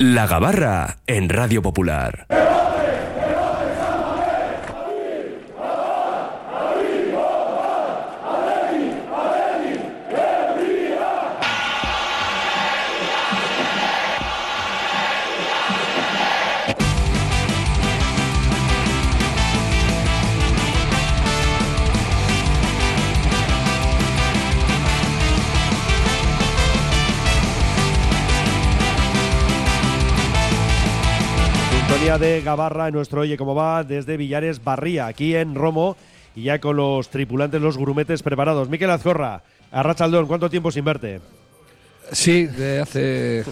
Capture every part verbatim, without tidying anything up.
La Gabarra en Radio Popular. De Gabarra en nuestro Oye Cómo Va desde Villares Barría, aquí en Romo, y ya con los tripulantes, los grumetes preparados. Miquel Azcorra, Arratsaldeon, ¿cuánto tiempo sin verte? Sí, de hace...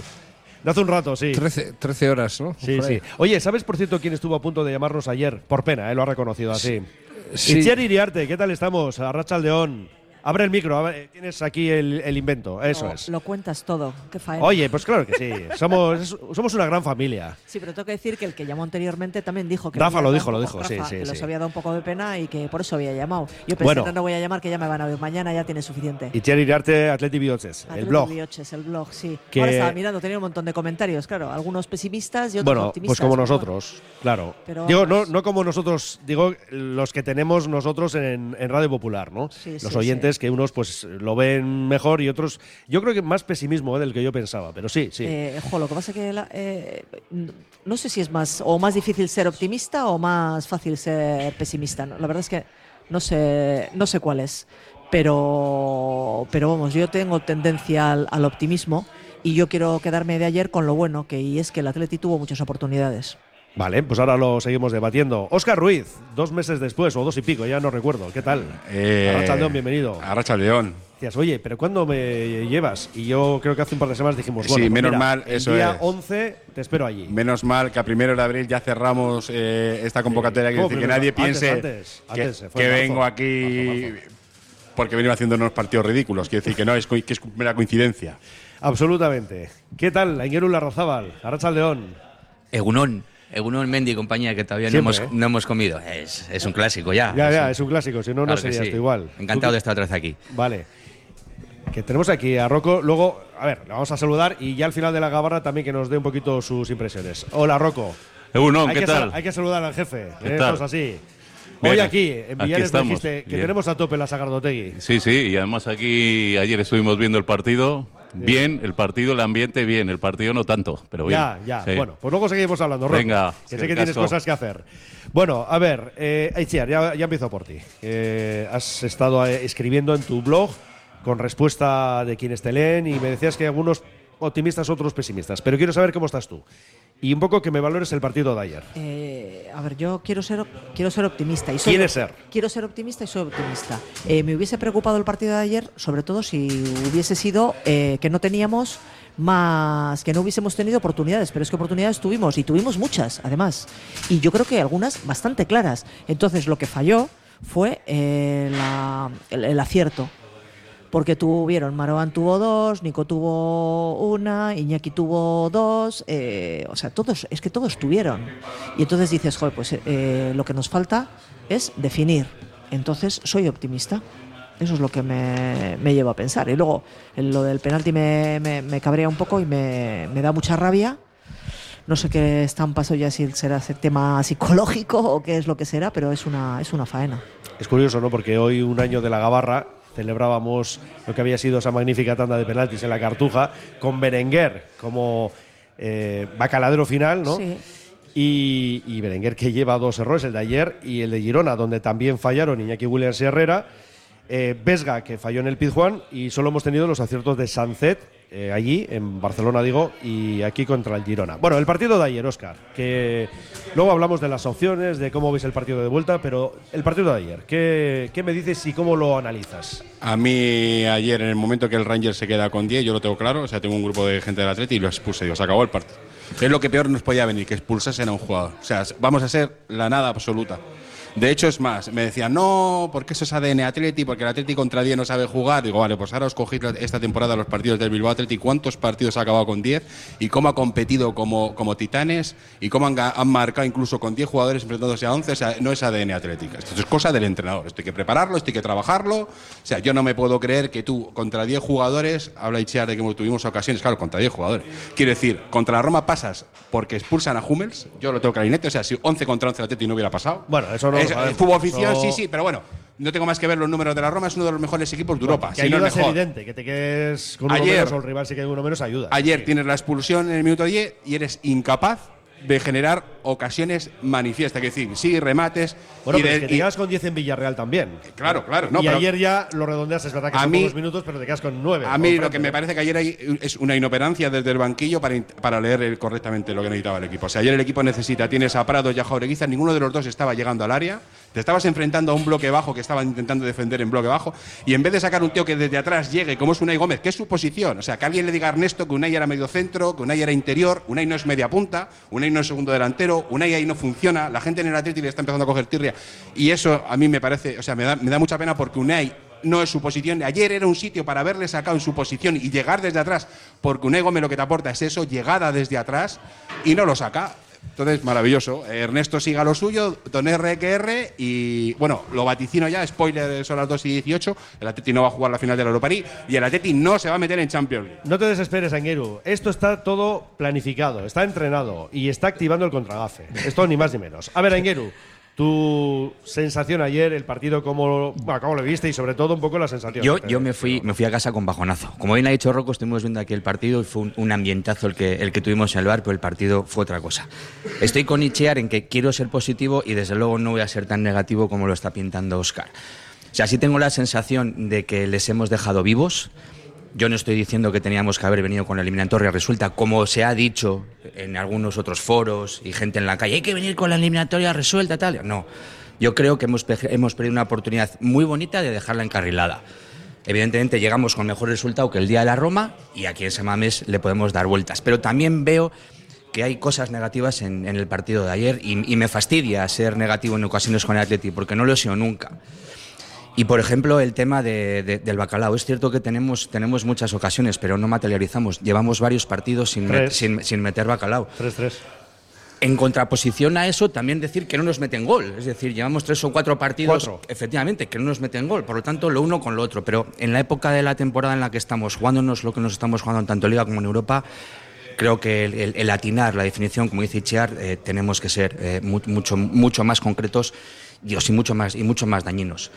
De hace un rato, sí. trece, trece horas, ¿no? Sí, sí. Oye, ¿sabes por cierto quién estuvo a punto de llamarnos ayer? Por pena, ¿eh? Lo ha reconocido así. Sí. Itziar Iriarte, ¿qué tal estamos? Arratsaldeon. Abre el micro, abre, tienes aquí el, el invento, eso lo, es. Lo cuentas todo, qué faena. Oye, pues claro que sí, somos, somos una gran familia. Sí, pero tengo que decir que el que llamó anteriormente también dijo que… Rafa lo dijo, lo poco, dijo, Rafa, sí, sí. que sí. los había dado un poco de pena y que por eso había llamado. Yo pensé, bueno, no, no voy a llamar, que ya me van a ver mañana, ya tiene suficiente. Itziar Iriarte, Atleti Bihotzez, el blog. Bihotzez, el blog, sí. Que… Ahora estaba mirando, tenía un montón de comentarios, claro, algunos pesimistas y otros bueno, optimistas. pues como pero nosotros, bueno. claro. Pero digo, no, no como nosotros, digo los que tenemos nosotros en, en Radio Popular, ¿no? Sí, los sí, oyentes sí. que unos pues lo ven mejor y otros, yo creo que más pesimismo ¿eh? del que yo pensaba, pero sí, sí. Eh, jo, lo que pasa es que la, eh, no sé si es más o más difícil ser optimista o más fácil ser pesimista, ¿no? La verdad es que no sé, no sé cuál es, pero, pero vamos, yo tengo tendencia al, al optimismo y yo quiero quedarme de ayer con lo bueno, que y es que el Atleti tuvo muchas oportunidades. Vale, pues ahora lo seguimos debatiendo. Óscar Ruiz, dos meses después, o dos y pico, ya no recuerdo. ¿Qué tal? Eh, Arratsaldeon, bienvenido. Arratsaldeon. Decías, oye, ¿pero cuándo me llevas? Y yo creo que hace un par de semanas dijimos, bueno, sí, pues menos mira, mal, el eso día es. once te espero allí. Menos mal que a primero de abril ya cerramos eh, esta convocatoria. Sí. Quiere decir que nadie Antes, piense antes, que, antes, fue que marzo, vengo aquí marzo, marzo. porque vengo haciendo unos partidos ridículos. Quiere decir que no, es, que es mera coincidencia. Absolutamente. ¿Qué tal, Aingeru Larrazábal? Arratsaldeon. Egunon. Egunon, Mendy y compañía, que todavía Siempre, no hemos, ¿eh? no hemos comido. Es, es un clásico ya. Ya, es ya, un, es un clásico, si no, claro no sería sí. esto igual. Encantado ¿Tú? de estar otra vez aquí. Vale. Que tenemos aquí a Rocco. Luego, a ver, le vamos a saludar y ya al final de la Gabarra también que nos dé un poquito sus impresiones. Hola, Rocco. Egunon, hay ¿qué que tal? Hay que saludar al jefe. ¿Qué Esto tal? es así. Bien, Hoy aquí, en aquí Villares, estamos. dijiste que Bien. tenemos a tope la Sagardotegui. Sí, sí, y además aquí ayer estuvimos viendo el partido. Bien, el partido, el ambiente, bien. El partido no tanto, pero bien. Ya, ya. Sí. Bueno, pues luego seguimos hablando, Rocco. Venga, que si sé que el tienes caso. cosas que hacer. Bueno, a ver, eh, Itziar, ya, ya empiezo por ti. Eh, has estado eh, escribiendo en tu blog con respuesta de quienes te leen y me decías que algunos optimistas, otros pesimistas. Pero quiero saber cómo estás tú. Y un poco que me valores el partido de ayer. Eh, a ver, yo quiero ser quiero ser optimista y soy, ¿Quieres ser? Quiero ser optimista y soy optimista. Eh, me hubiese preocupado el partido de ayer, sobre todo si hubiese sido eh, que no teníamos más, que no hubiésemos tenido oportunidades, pero es que oportunidades tuvimos y tuvimos muchas, además. Y yo creo que algunas bastante claras. Entonces, lo que falló fue eh, la, el, el acierto. Porque tuvieron, Maroán tuvo dos, Nico tuvo una, Iñaki tuvo dos, eh, o sea, todos, es que todos tuvieron. Y entonces dices, joder, pues eh, lo que nos falta es definir. Entonces soy optimista. Eso es lo que me, me lleva a pensar. Y luego lo del penalti me, me, me cabrea un poco y me, me da mucha rabia. No sé qué están pasando ya, si será ese tema psicológico o qué es lo que será, pero es una, es una faena. Es curioso, ¿no? Porque hoy, un año de la Gabarra, celebrábamos lo que había sido esa magnífica tanda de penaltis en la Cartuja, con Berenguer como eh, bacaladero final, ¿no? Sí. Y, y Berenguer, que lleva dos errores, el de ayer y el de Girona, donde también fallaron Iñaki Williams y Herrera. Eh, Vesga, que falló en el Pizjuán, y solo hemos tenido los aciertos de Sancet, eh, allí, en Barcelona, digo, y aquí contra el Girona. Bueno, el partido de ayer, Óscar, que luego hablamos de las opciones, de cómo veis el partido de vuelta, pero el partido de ayer, ¿qué, qué me dices y cómo lo analizas? A mí ayer, en el momento que el Ranger se queda con diez, yo lo tengo claro. O sea, tengo un grupo de gente del Atleti y lo expuse. Digo, se acabó el partido. Es lo que peor nos podía venir, que expulsasen a un jugador. O sea, vamos a ser la nada absoluta. De hecho, es más, me decían, no, porque eso es A D N Atleti, porque el Atleti contra diez no sabe jugar. Digo, vale, pues ahora os cogéis esta temporada los partidos del Bilbao Atleti, cuántos partidos ha acabado con diez y cómo ha competido como, como titanes y cómo han, han marcado incluso con diez jugadores enfrentándose a once. O sea, no es A D N Atlética. Esto es cosa del entrenador. Esto hay que prepararlo, esto hay que trabajarlo. O sea, yo no me puedo creer que tú, contra diez jugadores, habla Itziar de que tuvimos ocasiones, claro, contra diez jugadores. Quiero decir, contra la Roma pasas porque expulsan a Hummels, yo lo tengo clarinete, o sea, si once contra once el Atleti no hubiera pasado. Bueno, eso no es, lo fútbol afición, eso... sí, sí, pero bueno, no tengo más que ver los números de la Roma, es uno de los mejores equipos de Europa. Que si no ayuda es es mejor. evidente, que te quedes con uno Ayer, menos o el rival si queda uno menos ayuda. Ayer tienes la expulsión en el minuto diez y eres incapaz de generar ocasiones manifiestas, que decir, sí, remates. Bueno, y pero de, es que te y, quedas con diez en Villarreal también. Claro, claro. No, y pero ayer ya lo redondeas, es verdad que a son mí- pocos minutos, pero te quedas con nueve. a mí lo que me parece que ayer hay es una inoperancia desde el banquillo para, para leer el- correctamente lo que necesitaba el equipo. O sea, ayer el equipo necesita, tienes a Prados y a Jaureguiza, ninguno de los dos estaba llegando al área, te estabas enfrentando a un bloque bajo que estaban intentando defender en bloque bajo, y en vez de sacar un tío que desde atrás llegue, como es Unai Gómez, que es su posición, o sea, que alguien le diga a Ernesto que Unai era medio centro, que Unai era interior, Unai no es media punta, Unai no es segundo delantero, Unai ahí no funciona, la gente en el Atleti le está empezando a coger tirria, y eso a mí me parece, o sea, me da, me da mucha pena porque Unai no es su posición. Ayer era un sitio para haberle sacado en su posición y llegar desde atrás, porque Unai Gómez lo que te aporta es eso, llegada desde atrás, y no lo saca. Entonces, maravilloso. Ernesto siga lo suyo, Don R que R, y bueno, lo vaticino ya, spoiler, son las dos y dieciocho, el Atleti no va a jugar la final de la Europa League y el Atleti no se va a meter en Champions League. No te desesperes, Angueru. Esto está todo planificado, está entrenado y está activando el contragafe. Esto ni más ni menos. A ver, Angueru, tu sensación ayer, el partido, cómo, bueno, cómo lo viste y sobre todo un poco la sensación. Yo, yo me fui me fui a casa con bajonazo. Como bien ha dicho Rocco, estuvimos viendo aquí el partido y fue un, un ambientazo el que, el que tuvimos en el bar, pero el partido fue otra cosa. Estoy con Itziar en que quiero ser positivo y desde luego no voy a ser tan negativo como lo está pintando Óscar. O sea, sí tengo la sensación de que les hemos dejado vivos. Yo no estoy diciendo que teníamos que haber venido con la eliminatoria resuelta, como se ha dicho en algunos otros foros y gente en la calle, hay que venir con la eliminatoria resuelta, tal. No, yo creo que hemos, hemos perdido una oportunidad muy bonita de dejarla encarrilada. Evidentemente llegamos con mejor resultado que el día de la Roma y aquí en San Mamés le podemos dar vueltas. Pero también veo que hay cosas negativas en, en el partido de ayer y, y me fastidia ser negativo en ocasiones con el Atleti, porque no lo he sido nunca. Y, por ejemplo, el tema de, de, del bacalao. Es cierto que tenemos, tenemos muchas ocasiones, pero no materializamos. Llevamos varios partidos sin, met, sin, sin meter bacalao. tres tres. En contraposición a eso, también decir que no nos meten gol. Es decir, llevamos tres o cuatro partidos, Cuatro. efectivamente, que no nos meten gol. Por lo tanto, lo uno con lo otro. Pero en la época de la temporada en la que estamos jugándonos lo que nos estamos jugando tanto en Liga como en Europa, creo que el, el, el atinar la definición, como dice Itziar, eh, tenemos que ser eh, mu mucho, mucho más concretos y, y, mucho más, y mucho más dañinos.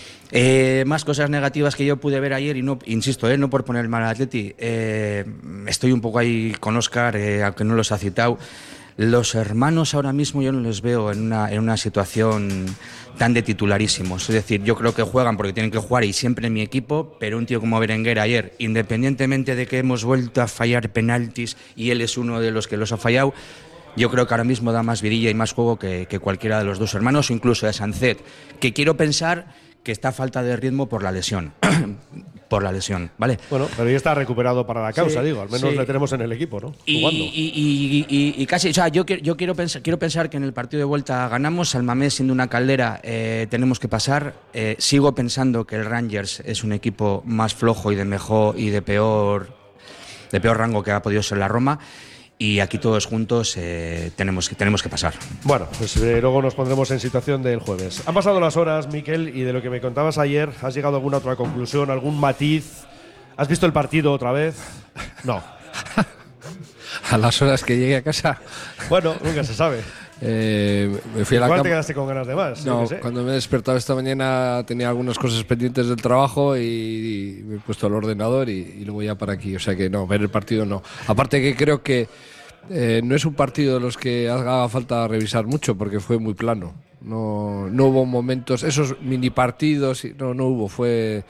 Eh, más cosas negativas que yo pude ver ayer y no, insisto, eh, no por poner mal al Atleti, eh, estoy un poco ahí con Óscar, eh, aunque no los ha citado. Los hermanos ahora mismo yo no les veo en una, en una situación tan de titularísimos. Es decir, yo creo que juegan porque tienen que jugar y siempre en mi equipo, pero un tío como Berenguer ayer, independientemente de que hemos vuelto a fallar penaltis y él es uno de los que los ha fallado, yo creo que ahora mismo da más vidilla y más juego que, que cualquiera de los dos hermanos o incluso de Sancet, que quiero pensar que está a falta de ritmo por la lesión. por la lesión, ¿vale? Bueno, pero ya está recuperado para la causa, Sí, digo. Al menos sí. le tenemos en el equipo, ¿no? Y, Jugando. y, y, y, y casi, o sea, yo, yo quiero, pensar, quiero pensar que en el partido de vuelta ganamos. San Mamés siendo una caldera eh, tenemos que pasar. Eh, sigo pensando que el Rangers es un equipo más flojo y de mejor y de peor, de peor rango que ha podido ser la Roma. Y aquí todos juntos eh, tenemos, que, tenemos que pasar. Bueno, pues eh, luego nos pondremos en situación del jueves. Han pasado las horas, Miquel, y de lo que me contabas ayer, ¿has llegado a alguna otra conclusión, algún matiz? ¿Has visto el partido otra vez? No. A las horas que llegué a casa. Bueno, nunca se sabe. Eh, me fui a la Igual cama. te quedaste con ganas de más. yo No, qué sé. cuando me he despertado esta mañana tenía algunas cosas pendientes del trabajo y, y me he puesto al ordenador y, y luego ya para aquí. O sea que no, ver el partido no. Aparte que creo que eh, no es un partido de los que haga falta revisar mucho porque fue muy plano. No, no hubo momentos, esos mini partidos, no, no hubo. Fue,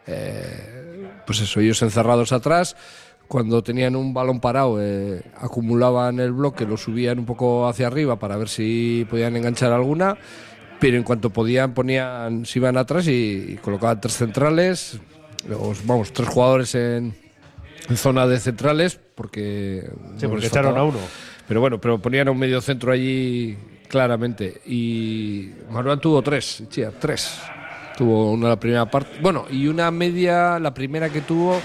eh, pues eso, ellos encerrados atrás. Cuando tenían un balón parado, eh, acumulaban el bloque, lo subían un poco hacia arriba para ver si podían enganchar alguna, pero en cuanto podían, ponían, se iban atrás y, y colocaban tres centrales, los, vamos, tres jugadores en, en zona de centrales, porque, Sí, no porque les echaron faltaba. a uno. Pero bueno, pero ponían a un medio centro allí claramente. Y Manuel tuvo tres, Itziar, tres. Tuvo una la primera parte, bueno, y una media, la primera que tuvo,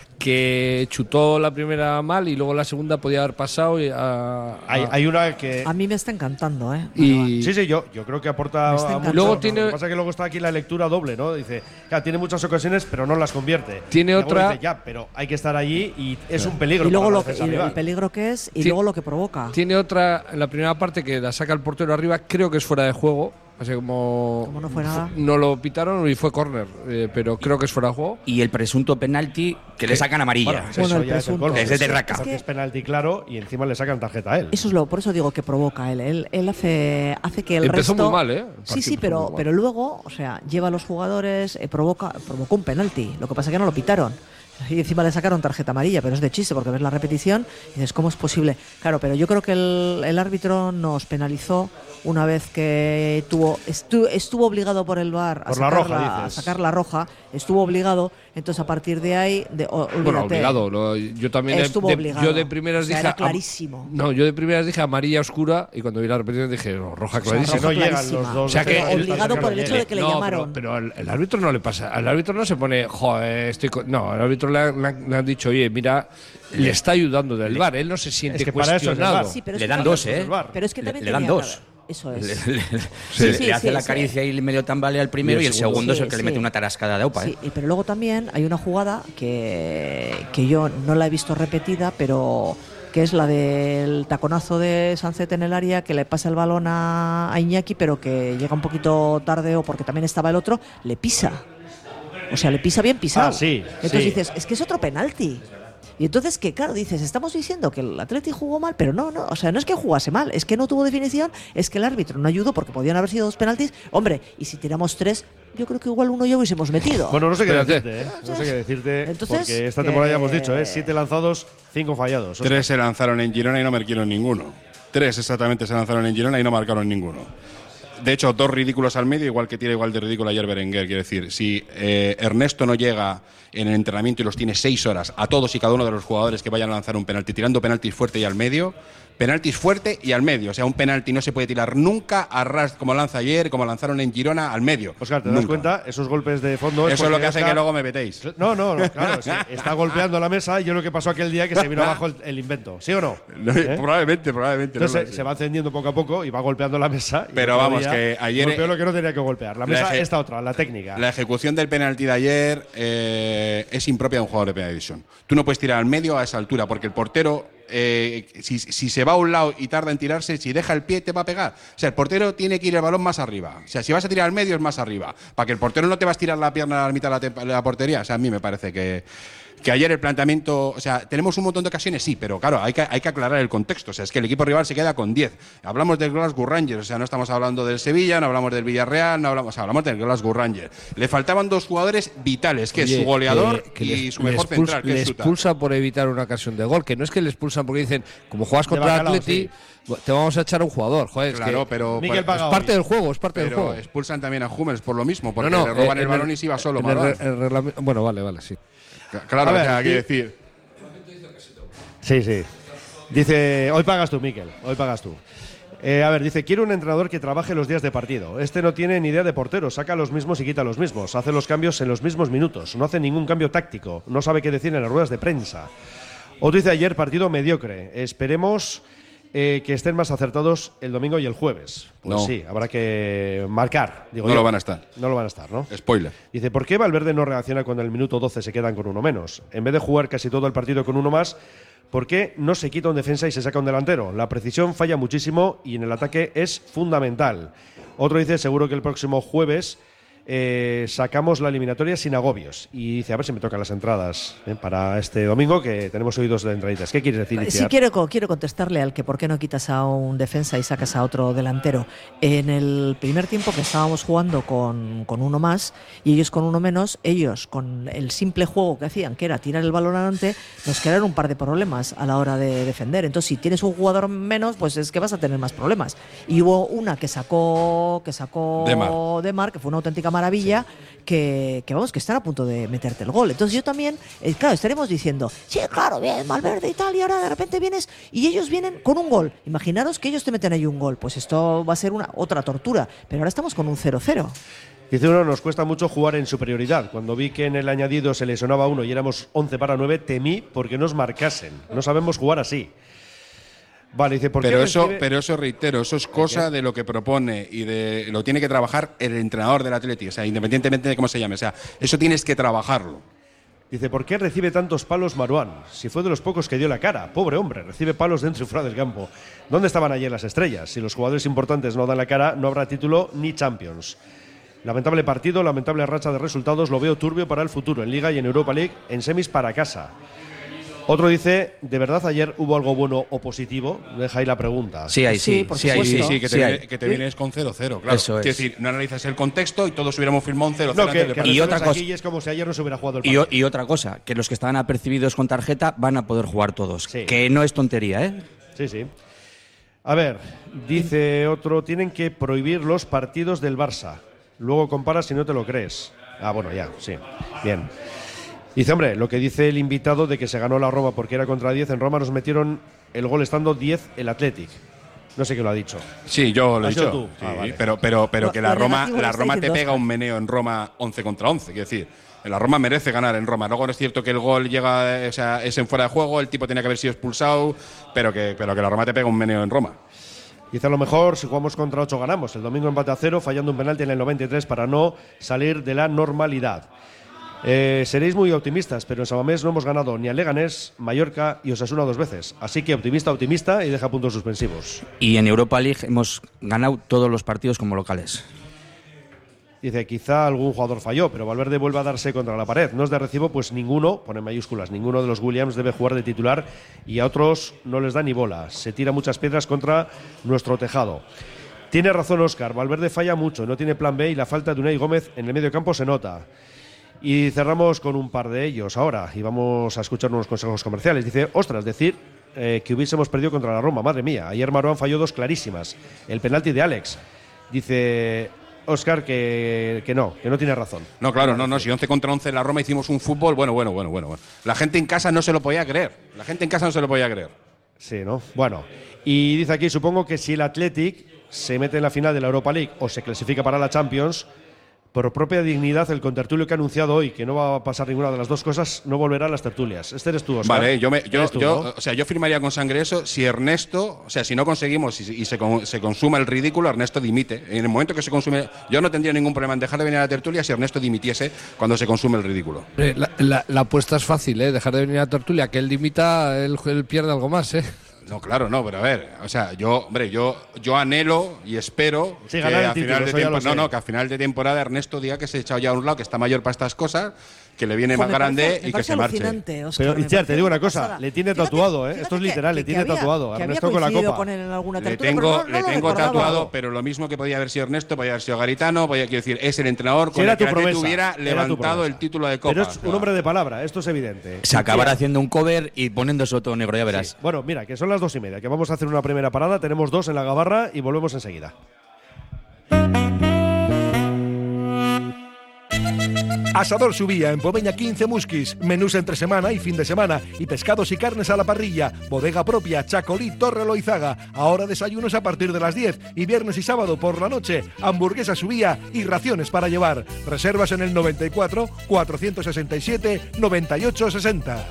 que chutó la primera mal y luego la segunda podía haber pasado. Y a, a, Hay, hay una que. A mí me está encantando, ¿eh? y Sí, sí, yo, yo creo que aporta Me está mucho. encantando. Luego Lo tiene- que pasa es que luego está aquí la lectura doble, ¿no? Dice, claro, tiene muchas ocasiones, pero no las convierte. Tiene Y luego otra- dice, ya, pero hay que estar allí y es un peligro. Y luego para la lo que, defensa y el rival. peligro que es y Ti- luego lo que provoca. tiene otra, en la primera parte que la saca el portero arriba, creo que es fuera de juego. Así como. Como no fue nada. No lo pitaron y fue córner, eh, pero creo que es fuera de juego. Y el presunto penalti que le sacan amarilla. Bueno, Bueno, eso el ya es el presunto. colmo. Es de Eso- Terraca. porque Es es que- penalti claro y encima le sacan tarjeta a él. Eso es lo, por eso digo que provoca él. Él, él hace, hace que el Empezó resto. muy mal, ¿eh? El Sí, partido sí, empezó pero, muy mal. pero luego, o sea, lleva a los jugadores, eh, provoca, provocó un penalti. Lo que pasa es que no lo pitaron. Y encima le sacaron tarjeta amarilla, pero es de chiste porque ves la repetición y dices, ¿cómo es posible? Claro, pero yo creo que el, el árbitro nos penalizó una vez que tuvo estu- estuvo obligado por el V A R a Por la sacar, roja, la, a dices. sacar la roja, estuvo obligado, entonces a partir de ahí, de, o- Bueno, olvídate. obligado. lo- yo también de- Estuvo de- obligado. Yo de primeras O sea, dije. era am- clarísimo. No, yo de primeras dije amarilla oscura y cuando vi la repetición dije no, roja sea, clarísima. Que no roja llegan clarísima. los dos. O sea que defensas, obligado que por no el hecho lleguen. de que le No, llamaron. Pero, pero al, el árbitro no le pasa. Al árbitro no se pone, joder, estoy. con-". No, al árbitro le han, le han- le han dicho, oye, mira, le está ayudando del V A R. Él no se siente Es que para eso es el cuestionado. V A R. Sí, pero es Le que dan también- dos, ¿eh? Pero es que Le- también le dan tenía que dos. haber- Eso Le, es. le- le- Sí, sí, le hace sí, la sí. caricia y medio tambalea al primero y el segundo, es el que le Sí, mete sí. una tarascada de aupa. Sí, ¿eh? y- pero luego también hay una jugada que, que yo no la he visto repetida, pero que es la del taconazo de Sancet en el área, que le pasa el balón a, a Iñaki, pero que llega un poquito tarde o porque también estaba el otro, le pisa. O sea, le pisa bien pisado. Ah, sí, Entonces sí. dices, es que es otro penalti. Y entonces, que claro, dices, estamos diciendo que el Atleti jugó mal, pero no, no, o sea, no es que jugase mal, es que no tuvo definición, es que el árbitro no ayudó porque podían haber sido dos penaltis. Hombre, y si tiramos tres, yo creo que igual uno ya hubiésemos metido. Bueno, no sé qué Espérate. decirte, ¿eh? No sé qué decirte. Entonces, porque esta temporada ya hemos eh, dicho, ¿eh? Siete lanzados, cinco fallados. O sea, Tres se lanzaron en Girona y no marcaron ninguno. Tres exactamente se lanzaron en Girona y no marcaron ninguno. De hecho, dos ridículos al medio, igual que tiene igual de ridículo ayer Berenguer. Quiero decir, si eh, Ernesto no llega en el entrenamiento y los tiene seis horas a todos y cada uno de los jugadores que vayan a lanzar un penalti, tirando penaltis fuerte y al medio, penaltis fuerte y al medio. O sea, un penalti no se puede tirar nunca a ras, como lanza ayer, como lanzaron en Girona, al medio. Oscar, ¿te das Nunca. cuenta? Esos golpes de fondo. Eso es lo porque que hace Oscar- que luego me vetéis. No, no, no, claro. sí, está golpeando la mesa y yo lo que pasó aquel día que se vino abajo el, el invento. ¿Sí o no? No, ¿Eh? Probablemente, probablemente. no Entonces lo se, sé. se va encendiendo poco a poco y va golpeando la mesa. y Pero el otro vamos, día que ayer- golpeó lo que no tenía que golpear. La mesa, La eje- esta otra, la técnica. La ejecución del penalti de ayer eh, es impropia de un jugador de Primera División. Tú no puedes tirar al medio a esa altura porque el portero, eh, si, si se va a un lado y tarda en tirarse, si deja el pie te va a pegar. O sea, el portero tiene que ir el balón más arriba. O sea, si vas a tirar al medio es más arriba. Para que el portero no te vas a tirar la pierna a la mitad de la, te- de la portería. O sea, a mí me parece que, que ayer el planteamiento… O sea, tenemos un montón de ocasiones, sí, pero claro, hay que, hay que aclarar el contexto. O sea, es que el equipo rival se queda con diez. Hablamos del Glasgow Rangers, o sea, no estamos hablando del Sevilla, no hablamos del Villarreal, no hablamos, o sea, hablamos del Glasgow Rangers. Le faltaban dos jugadores vitales, que Oye, es su goleador que- que y les- su mejor le expulsa- central, que le es Suta. expulsa por evitar una ocasión de gol, que no es que le expulsan porque dicen, como juegas De contra el bacalao, Atleti, te vamos a echar a un jugador. Joder, es Claro, que pero, Miquel pero- Pagao. es parte del juego, es parte del pero juego. expulsan también a Hummels por lo mismo, porque No, no, le roban eh, el en balón y se iba solo. en el Marván. re- el reglamento- bueno, vale, vale, sí. Claro, A ver, o sea, di- quiero decir… Sí, sí. Dice, hoy pagas tú, Miquel, hoy pagas tú. Eh, a ver, dice, quiero un entrenador que trabaje los días de partido. Este no tiene ni idea de portero, saca los mismos y quita los mismos, hace los cambios en los mismos minutos, no hace ningún cambio táctico, no sabe qué decir en las ruedas de prensa. Otro dice ayer, partido mediocre. Esperemos eh, que estén más acertados el domingo y el jueves. Pues No. sí, habrá que marcar. Digo No yo. lo van a estar. No lo van a estar, ¿no? Spoiler. Dice, ¿por qué Valverde no reacciona cuando en el minuto doce se quedan con uno menos? En vez de jugar casi todo el partido con uno más, ¿por qué no se quita un defensa y se saca un delantero? La precisión falla muchísimo y en el ataque es fundamental. Otro dice, seguro que el próximo jueves eh, sacamos la eliminatoria sin agobios. Y dice, a ver si me tocan las entradas eh, para este domingo, que tenemos oídos de entraditas. ¿Qué quieres decir, Sí, Itziar? quiero, co- quiero contestarle al que por qué no quitas a un defensa y sacas a otro delantero. En el primer tiempo que estábamos jugando con, con uno más y ellos con uno menos, ellos con el simple juego que hacían, que era tirar el balón adelante, nos crearon un par de problemas a la hora de defender. Entonces, si tienes un jugador menos, pues es que vas a tener más problemas. Y hubo una que sacó que sacó Demar. Demar, que fue una auténtica maravilla, maravilla que, que vamos, que están a punto de meterte el gol. Entonces yo también, eh, claro, estaremos diciendo, sí, claro, bien, Valverde y tal, y ahora de repente vienes y ellos vienen con un gol. Imaginaros que ellos te meten ahí un gol, pues esto va a ser una otra tortura, pero ahora estamos con un cero cero. Dice uno, nos cuesta mucho jugar en superioridad. Cuando vi que en el añadido se lesionaba uno y éramos once para nueve, temí porque nos marcasen. No sabemos jugar así. Vale, dice, ¿por qué pero eso, recibe? pero eso reitero, eso es cosa de lo que propone y de lo tiene que trabajar el entrenador del Atleti, o sea, independientemente de cómo se llame, o sea, eso tienes que trabajarlo. Dice, ¿por qué recibe tantos palos Marouane? Si fue de los pocos que dio la cara. Pobre hombre, recibe palos dentro y fuera del campo. ¿Dónde estaban ayer las estrellas? Si los jugadores importantes no dan la cara, no habrá título ni Champions. Lamentable partido, lamentable racha de resultados, lo veo turbio para el futuro, en Liga y en Europa League, en semis para casa. Otro dice, ¿de verdad ayer hubo algo bueno o positivo? Deja ahí la pregunta. Sí, hay, sí, Sí, por sí, hay, supuesto. Sí, sí, que te, sí viene- hay. que te vienes con cero cero, claro. Eso es. Es decir, no analizas el contexto y todos hubiéramos firmado un cero cero No, que, antes que del Y partido. otra resuelves cosa- aquí y es como si ayer no se hubiera jugado el Y, partido. o- y otra cosa, que los que estaban apercibidos con tarjeta van a poder jugar todos. Sí. Que no es tontería, ¿eh? Sí, sí. A ver, dice otro, tienen que prohibir los partidos del Barça. Luego comparas si no te lo crees. Ah, bueno, ya, sí. Bien. Dice, hombre, lo que dice el invitado de que se ganó la Roma porque era contra diez, en Roma nos metieron el gol estando diez el Athletic. No sé quién lo ha dicho. Sí, yo lo he ¿Has sido dicho. tú? Sí, Ah, vale. pero, pero, pero Lo- que lo la Roma, negativo lo la está Roma te diciendo pega Óscar. un meneo en Roma once contra once. Quiero decir, la Roma merece ganar en Roma. Luego no es cierto que el gol llega, o sea, es en fuera de juego, el tipo tenía que haber sido expulsado, pero que, pero que la Roma te pega un meneo en Roma. Dice, a lo mejor si jugamos contra ocho ganamos. El domingo empate a cero, fallando un penalti en el noventa y tres para no salir de la normalidad. Eh, seréis muy optimistas, pero en Samamés no hemos ganado ni a Leganés, Mallorca y Osasuna dos veces. Así que optimista, optimista y deja puntos suspensivos. Y en Europa League hemos ganado todos los partidos como locales. Dice, quizá algún jugador falló, pero Valverde vuelve a darse contra la pared. No es de recibo, pues ninguno, pone en mayúsculas, ninguno de los Williams debe jugar de titular y a otros no les da ni bola. Se tira muchas piedras contra nuestro tejado. Tiene razón Óscar, Valverde falla mucho, no tiene plan B y la falta de Unai Gómez en el medio campo se nota. Y cerramos con un par de ellos ahora y vamos a escuchar unos consejos comerciales. Dice, ostras, decir eh, que hubiésemos perdido contra la Roma, madre mía. Ayer Marouane falló dos clarísimas. El penalti de Alex. Dice Óscar que, que no, que no tiene razón. No, claro, no, no. Si once contra once en la Roma hicimos un fútbol, bueno, bueno, bueno, bueno. bueno. La gente en casa no se lo podía creer. La gente en casa no se lo podía creer. Sí, ¿no? Bueno, y dice aquí, supongo que si el Athletic se mete en la final de la Europa League o se clasifica para la Champions, por propia dignidad, el contertulio que ha anunciado hoy que no va a pasar ninguna de las dos cosas, no volverá a las tertulias. Este eres tú, Óscar. Vale, yo, me, yo, Eres tú, yo ¿no? o sea, yo firmaría con sangre eso si Ernesto, o sea, si no conseguimos y, y se, con- se consuma el ridículo, Ernesto dimite. En el momento que se consume, yo no tendría ningún problema en dejar de venir a la tertulia si Ernesto dimitiese cuando se consume el ridículo. Eh, La, la- la apuesta es fácil, ¿eh? Dejar de venir a tertulia. Que él limita, él, él pierde algo más, ¿eh? No, claro, no, pero a ver, o sea, yo, hombre, yo, yo anhelo y espero Sí, que ganar el a título, final de eso ya lo tempo- no, sé. no, que a final de temporada Ernesto diga que se ha echado ya a un lado, que está mayor para estas cosas, que le viene Jo, más me grande parece- me y que parece se marche. alucinante, Óscar, Pero, me Itziar, te parece digo una una cosa, pasada. le tiene Fíjate- tatuado, ¿eh? fíjate Esto es que- literal, le que tiene había- tatuado. que había Ernesto con la coincidido copa. con él en alguna Le tertulia, tengo, pero no- no le lo tengo recordaba. tatuado, pero lo mismo que podía haber sido Ernesto, podía haber sido Garitano, podía quiero decir, es el entrenador Si con era el que tu el Atleti promesa. hubiera era tu levantado promesa. el título de Copa. Pero es un hombre de palabra, esto es evidente. Se acabará Itziar, haciendo un cover y poniéndose todo negro, ya verás. bueno, mira, que son las dos y media, que vamos a hacer una primera parada, tenemos dos en la gabarra y volvemos enseguida. Asador Subía, en Pomeña quince Musquis, menús entre semana y fin de semana, y pescados y carnes a la parrilla, bodega propia, Chacolí, Torre Loizaga, ahora desayunos a partir de las diez, y viernes y sábado por la noche, hamburguesa Subía y raciones para llevar. Reservas en el noventa y cuatro, cuatrocientos sesenta y siete, noventa y ocho sesenta.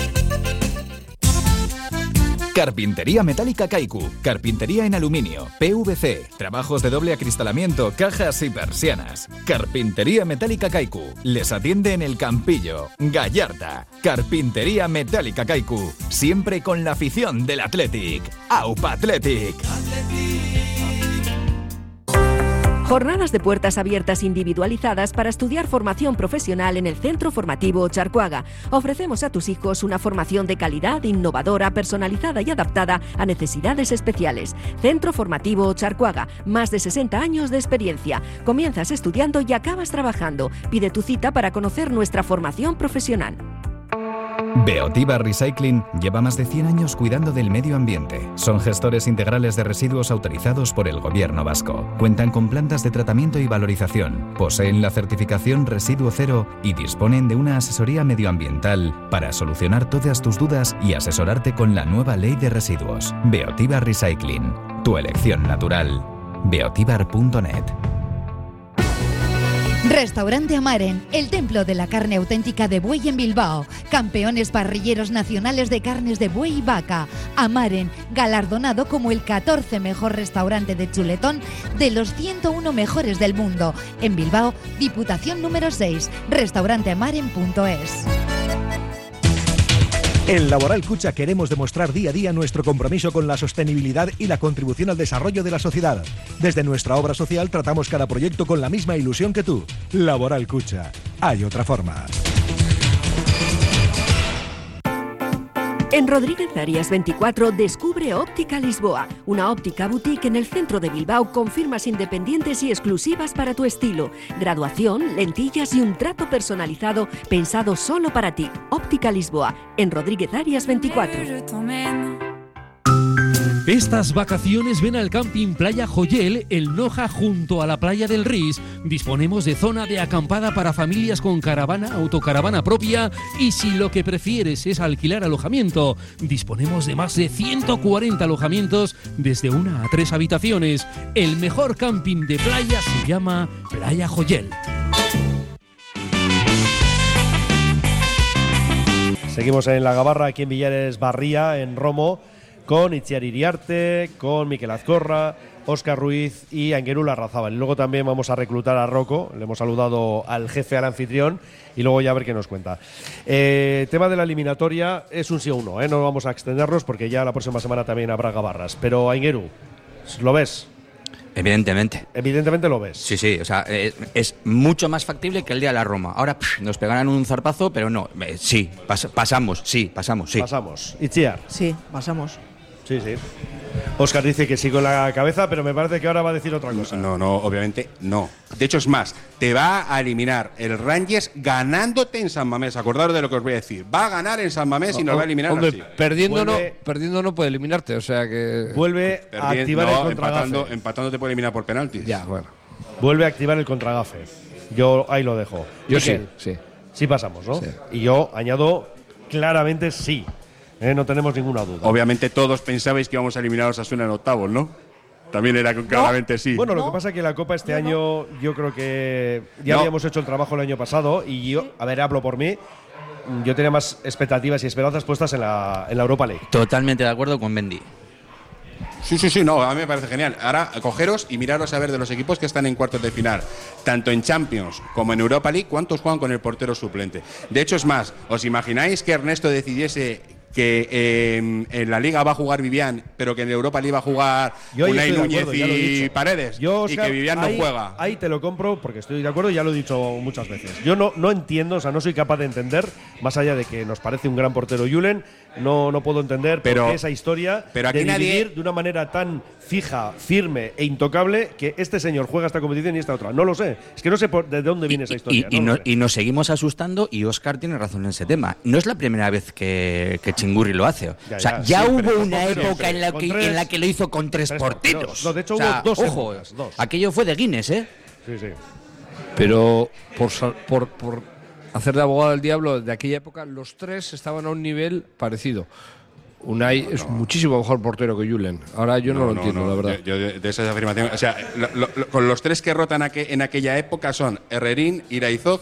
Carpintería Metálica Kaiku. Carpintería en aluminio, P V C, trabajos de doble acristalamiento, cajas y persianas. Carpintería Metálica Kaiku. Les atiende en el Campillo, Gallarta. Carpintería Metálica Kaiku. Siempre con la afición del Athletic. Aupa Athletic. Jornadas de puertas abiertas individualizadas para estudiar formación profesional en el Centro Formativo Charcuaga. Ofrecemos a tus hijos una formación de calidad, innovadora, personalizada y adaptada a necesidades especiales. Centro Formativo Charcuaga, más de sesenta años de experiencia. Comienzas estudiando y acabas trabajando. Pide tu cita para conocer nuestra formación profesional. Beotiba Recycling lleva más de cien años cuidando del medio ambiente. Son gestores integrales de residuos autorizados por el Gobierno vasco. Cuentan con plantas de tratamiento y valorización, poseen la certificación Residuo Cero y disponen de una asesoría medioambiental para solucionar todas tus dudas y asesorarte con la nueva ley de residuos. Beotiba Recycling, tu elección natural. beotibar punto net. Restaurante Amaren, el templo de la carne auténtica de buey en Bilbao. Campeones parrilleros nacionales de carnes de buey y vaca. Amaren, galardonado como el catorce mejor restaurante de chuletón de los ciento uno mejores del mundo. En Bilbao, Diputación número seis, restaurante amaren punto es. En Laboral Cucha queremos demostrar día a día nuestro compromiso con la sostenibilidad y la contribución al desarrollo de la sociedad. Desde nuestra obra social tratamos cada proyecto con la misma ilusión que tú. Laboral Cucha. Hay otra forma. En Rodríguez Arias veinticuatro descubre Óptica Lisboa, una óptica boutique en el centro de Bilbao con firmas independientes y exclusivas para tu estilo. Graduación, lentillas y un trato personalizado pensado solo para ti. Óptica Lisboa, en Rodríguez Arias veinticuatro. Estas vacaciones ven al Camping Playa Joyel, el Noja, junto a la playa del Ris. Disponemos de zona de acampada para familias con caravana, autocaravana propia, y si lo que prefieres es alquilar alojamiento, disponemos de más de ciento cuarenta alojamientos desde una a tres habitaciones. El mejor camping de playa se llama Playa Joyel. Seguimos en La Gabarra, aquí en Villares Barría, en Romo, con Itziar Iriarte, con Miquel Azcorra, Óscar Ruiz y Angueru Larrazábal. Y luego también vamos a reclutar a Rocco, le hemos saludado al jefe, al anfitrión, y luego ya a ver qué nos cuenta. Eh, tema de la eliminatoria es un sí o un no, ¿eh? No vamos a extendernos porque ya la próxima semana también habrá Gabarras. Pero Angueru, ¿lo ves? Evidentemente. Evidentemente lo ves. Sí, sí, o sea, es, es mucho más factible que el día de la Roma. Ahora pff, nos pegarán un zarpazo, pero no, eh, sí, pas, pasamos, sí, pasamos, sí. Pasamos. Itziar. Sí, pasamos. Sí, sí. Óscar dice que sí con la cabeza, pero me parece que ahora va a decir otra cosa. No, no, obviamente no. De hecho, es más, te va a eliminar el Rangers ganándote en San Mamés. Acordaros de lo que os voy a decir. Va a ganar en San Mamés y nos va a eliminar Hombre, así. perdiendo, Vuelve, no, perdiendo no puede eliminarte, o sea que… Vuelve Perdi- a activar no, el contragafe. empatando, empatando te puede eliminar por penaltis. Ya, bueno. Vuelve a activar el contragafe. Yo ahí lo dejo. Yo Miquel, sí, sí. Sí pasamos, ¿no? Sí. Y yo añado claramente sí. Eh, no tenemos ninguna duda. Obviamente todos pensabais que íbamos a eliminar a Osasuna en octavos, ¿no? También era claramente sí. Bueno, lo No. que pasa es que la Copa este Yo año yo creo que ya No. habíamos hecho el trabajo el año pasado y yo, a ver, hablo por mí, yo tenía más expectativas y esperanzas puestas en la, en la Europa League. Totalmente de acuerdo con Mendy. Sí, sí, sí, no, a mí me parece genial. Ahora, cogeros y miraros a ver de los equipos que están en cuartos de final, tanto en Champions como en Europa League, cuántos juegan con el portero suplente. De hecho, es más, ¿os imagináis que Ernesto decidiese que eh, en la Liga va a jugar Vivian, pero que en Europa League va a jugar Yo ahí Unai estoy de Núñez acuerdo, ya lo he y dicho. Paredes? Yo, y Óscar, que Vivian ahí, no juega. Ahí te lo compro porque estoy de acuerdo y ya lo he dicho muchas veces. Yo no, no entiendo, o sea, no soy capaz de entender, más allá de que nos parece un gran portero Julen, no, no puedo entender Pero- por qué esa historia pero aquí de nadie- dividir de una manera tan fija, firme e intocable que este señor juega esta competición y esta otra. No lo sé. Es que no sé por, de dónde viene esa Y, historia. y no no- lo sé. y nos seguimos asustando y Óscar tiene razón en ese tema. No es la primera vez que, que Chingurri lo hace. Ya, o sea, ya, ya siempre, hubo con una tres, época en la, con que, tres- en la que lo hizo con tres, tres porteros. porteros. No, de hecho O sea, hubo dos ojo, épocas, dos. aquello fue de Guinness, ¿eh? Sí, sí. Pero por, sal- por, por hacer de abogado del diablo, de aquella época, los tres estaban a un nivel parecido. Unai es muchísimo mejor portero que Julen. Ahora yo no, lo entiendo, la verdad. Yo, yo de, de esas afirmaciones, o sea, lo- lo- lo- con los tres que rotan aqu- en aquella época son Herrerín, Iraizoz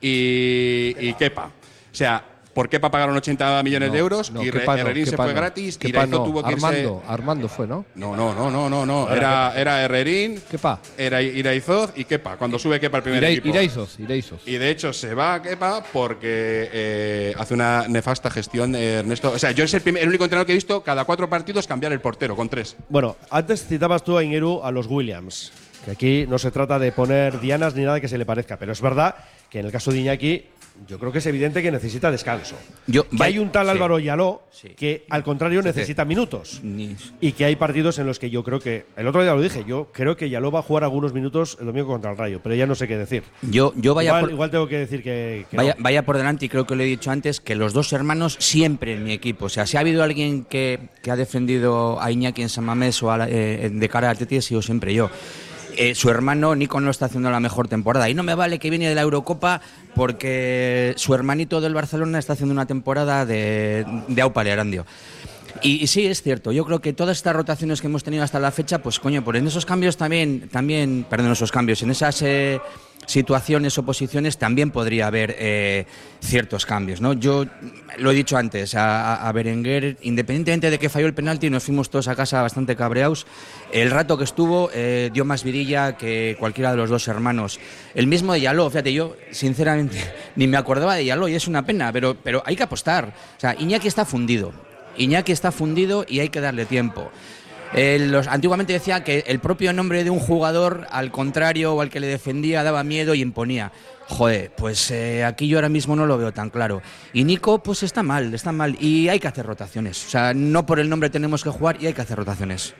y, y Kepa. O sea, por Kepa pagaron ochenta millones No, de euros no, y Re- Kepa no, Herrerín se Kepa fue no. gratis y Kepa Iraizoz no, tuvo que irse… Armando, Armando fue, ¿no? No, no, no, no, no, no. Era, era Herrerín, Kepa. era Iraizoz y Kepa. Cuando sube Kepa al primer Irai- equipo. Iraizoz, Iraizoz. Y de hecho se va a Kepa porque eh, hace una nefasta gestión de Ernesto. O sea, yo es el, primer- el único entrenador que he visto cada cuatro partidos cambiar el portero con tres. Bueno, antes citabas tú a Ingeru a los Williams, que aquí no se trata de poner dianas ni nada que se le parezca, pero es verdad que en el caso de Iñaki yo creo que es evidente que necesita descanso. Yo, que vaya, hay un tal sí. Álvaro Yaló Sí. que al contrario Sí, necesita sí. minutos. Ni- Y que hay partidos en los que yo creo que, el otro día lo dije, yo creo que Yaló va a jugar algunos minutos el domingo contra el Rayo, pero ya no sé qué decir. Yo, yo vaya igual, por, igual tengo que decir que, que vaya, no. vaya por delante, y creo que lo he dicho antes, que los dos hermanos siempre en mi equipo. O sea, si ha habido alguien que, que ha defendido a Iñaki en San Mamés o a la- eh, de cara al Atleti, he sido siempre yo. Eh, su hermano Nico no está haciendo la mejor temporada y no me vale que viene de la Eurocopa porque su hermanito del Barcelona está haciendo una temporada de, de Aupa Learandio. Y, y sí, es cierto, yo creo que todas estas rotaciones que hemos tenido hasta la fecha, pues coño, por en esos cambios también, también perdón, en esos cambios, en esas eh, situaciones o posiciones también podría haber eh, ciertos cambios, ¿no? Yo lo he dicho antes, a, a Berenguer, independientemente de que falló el penalti, nos fuimos todos a casa bastante cabreados. El rato que estuvo eh, dio más vidilla que cualquiera de los dos hermanos. El mismo de Yaló, fíjate, yo sinceramente ni me acordaba de Yaló y es una pena, pero, pero hay que apostar. O sea, Iñaki está fundido. Iñaki está fundido y hay que darle tiempo. Eh, los, antiguamente decía que el propio nombre de un jugador, al contrario o al que le defendía, daba miedo y imponía. Joder, pues eh, aquí yo ahora mismo no lo veo tan claro. Y Nico, pues está mal, está mal. Y hay que hacer rotaciones. O sea, no por el nombre tenemos que jugar y hay que hacer rotaciones.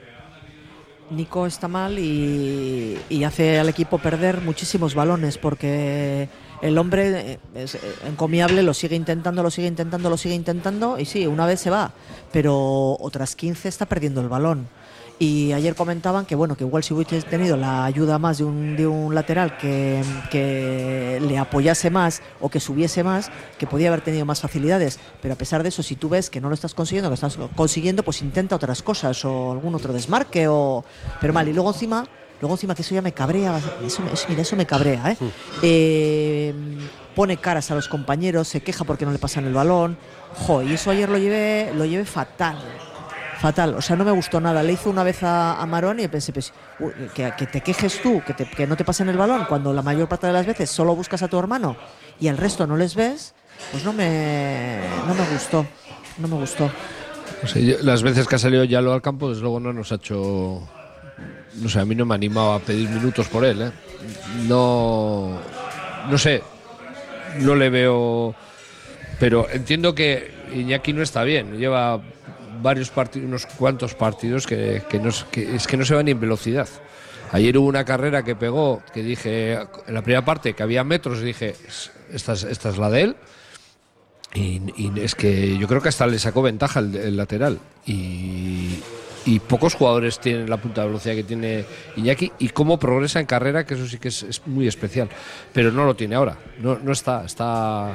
Nico está mal y, y hace al equipo perder muchísimos balones porque el hombre es encomiable, lo sigue intentando, lo sigue intentando, lo sigue intentando y sí, una vez se va, pero otras quince está perdiendo el balón. Y ayer comentaban que bueno, que igual si hubiese tenido la ayuda más de un, de un lateral que, que le apoyase más o que subiese más, que podía haber tenido más facilidades. Pero a pesar de eso, si tú ves que no lo estás consiguiendo, que estás consiguiendo, pues intenta otras cosas o algún otro desmarque o... Pero mal, y luego encima, luego encima que eso ya me cabrea, eso, eso, mira, eso me cabrea, ¿eh? Eh, pone caras a los compañeros, se queja porque no le pasan el balón. Jo, y eso ayer lo llevé, lo llevé fatal. Fatal, o sea, no me gustó nada. Le hizo una vez a, a Marón y pensé, pues, uy, que, que te quejes tú, que, te, que no te pasen el balón, cuando la mayor parte de las veces solo buscas a tu hermano y al resto no les ves, pues no me, no me gustó, no me gustó. O sea, yo, las veces que ha salido Yaló al campo, desde luego no nos ha hecho... No sé, a mí no me ha animado a pedir minutos por él, ¿eh? No... No sé, no le veo... Pero entiendo que Iñaki no está bien, lleva... varios partidos, unos cuantos partidos que, que, no, que es que no se va ni en velocidad. Ayer hubo una carrera que pegó, que dije en la primera parte que había metros y dije, esta es, esta es la de él. Y, y es que yo creo que hasta le sacó ventaja el, el lateral. Y, y pocos jugadores tienen la punta de velocidad que tiene Iñaki y cómo progresa en carrera, que eso sí que es, es muy especial. Pero no lo tiene ahora, no, no está, está...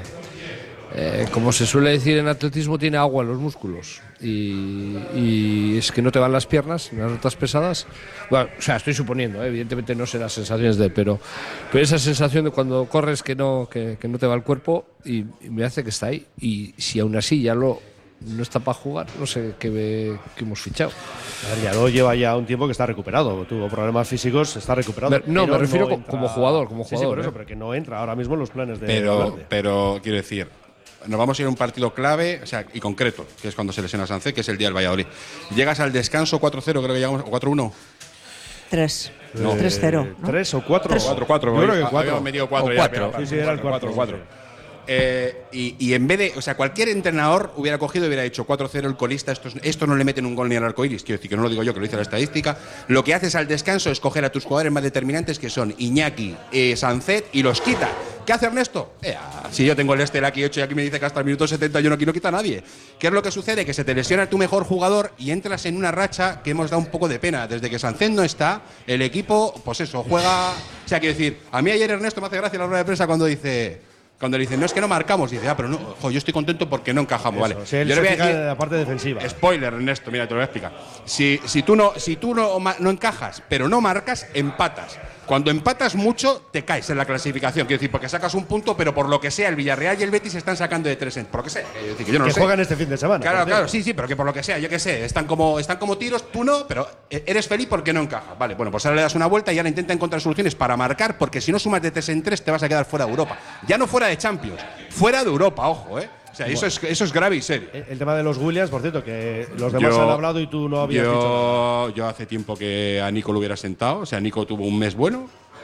Eh, como se suele decir en atletismo, tiene agua en los músculos y, y es que no te van las piernas en las rutas pesadas. Bueno, o sea, estoy suponiendo, ¿eh? Evidentemente no serán sensaciones de él, pero, pero esa sensación de cuando corres que no, que, que no te va el cuerpo y, y me hace que está ahí. Y si aún así ya lo no está para jugar, no sé qué, qué hemos fichado. A ver, ya lo lleva ya un tiempo que está recuperado, tuvo problemas físicos, está recuperado. Me, no, me refiero no como, como jugador, como jugador. Sí, sí, por eso, ¿eh? pero que no entra ahora mismo en los planes de Pero, Valverde. pero quiero decir, nos vamos a ir a un partido clave, o sea, y concreto, que es cuando se lesiona Sánchez, que es el día del Valladolid. Llegas al descanso cuatro cero, creo que llegamos, o cuatro uno. Tres. No. tres cero. ¿no? ¿Tres o cuatro? Tres. cuatro cuatro. Yo creo que cuatro. Habíamos medido cuatro O ya, cuatro. pero- Sí, sí, era el cuatro. cuatro. Eh, y, y en vez de, o sea, cualquier entrenador hubiera cogido y hubiera dicho cuatro cero el colista, esto, es- esto no le meten un gol ni al arco iris, quiero decir que no lo digo yo, que lo dice la estadística. Lo que haces al descanso es coger a tus jugadores más determinantes, que son Iñaki, eh, Sancet, y los quita. ¿Qué hace Ernesto? Ea, si yo tengo el Estel aquí ocho y aquí me dice que hasta el minuto setenta yo no, aquí no quita a nadie. ¿Qué es lo que sucede? Que se te lesiona tu mejor jugador y entras en una racha que hemos dado un poco de pena. Desde que Sancet no está, el equipo, pues eso, juega. O sea, quiero decir, a mí ayer Ernesto me hace gracia en la rueda de prensa cuando dice. Cuando le dicen, no, es que no marcamos, dice, ah, pero no, jo, yo estoy contento porque no encajamos, Eso, vale. si él Yo se le voy a fija decir, en la parte defensiva. spoiler, Ernesto, mira, te lo voy a explicar. Si, si tú, no, si tú no, ma- no encajas, pero no marcas, empatas. Cuando empatas mucho, te caes en la clasificación. Quiero decir, porque sacas un punto, pero por lo que sea, el Villarreal y el Betis se están sacando de tres en. Por lo que sea. Quiero decir, que yo no que lo sé. juegan este fin de semana. Claro, por claro, cierto. sí, sí, pero que por lo que sea, yo qué sé, están como, están como tiros, tú no, pero eres feliz porque no encajas. Vale, bueno, pues ahora le das una vuelta y ahora intenta encontrar soluciones para marcar, porque si no sumas de tres en tres te vas a quedar fuera de Europa. Ya no fuera de Champions, fuera de Europa, ojo, ¿eh? O sea, eso es, eso es grave y serio. El, el tema de los Williams, por cierto, que los demás Yo- han hablado y tú no habías dicho nada. Yo, yo hace tiempo que a Nico lo hubiera sentado, o sea, Nico tuvo un mes bueno.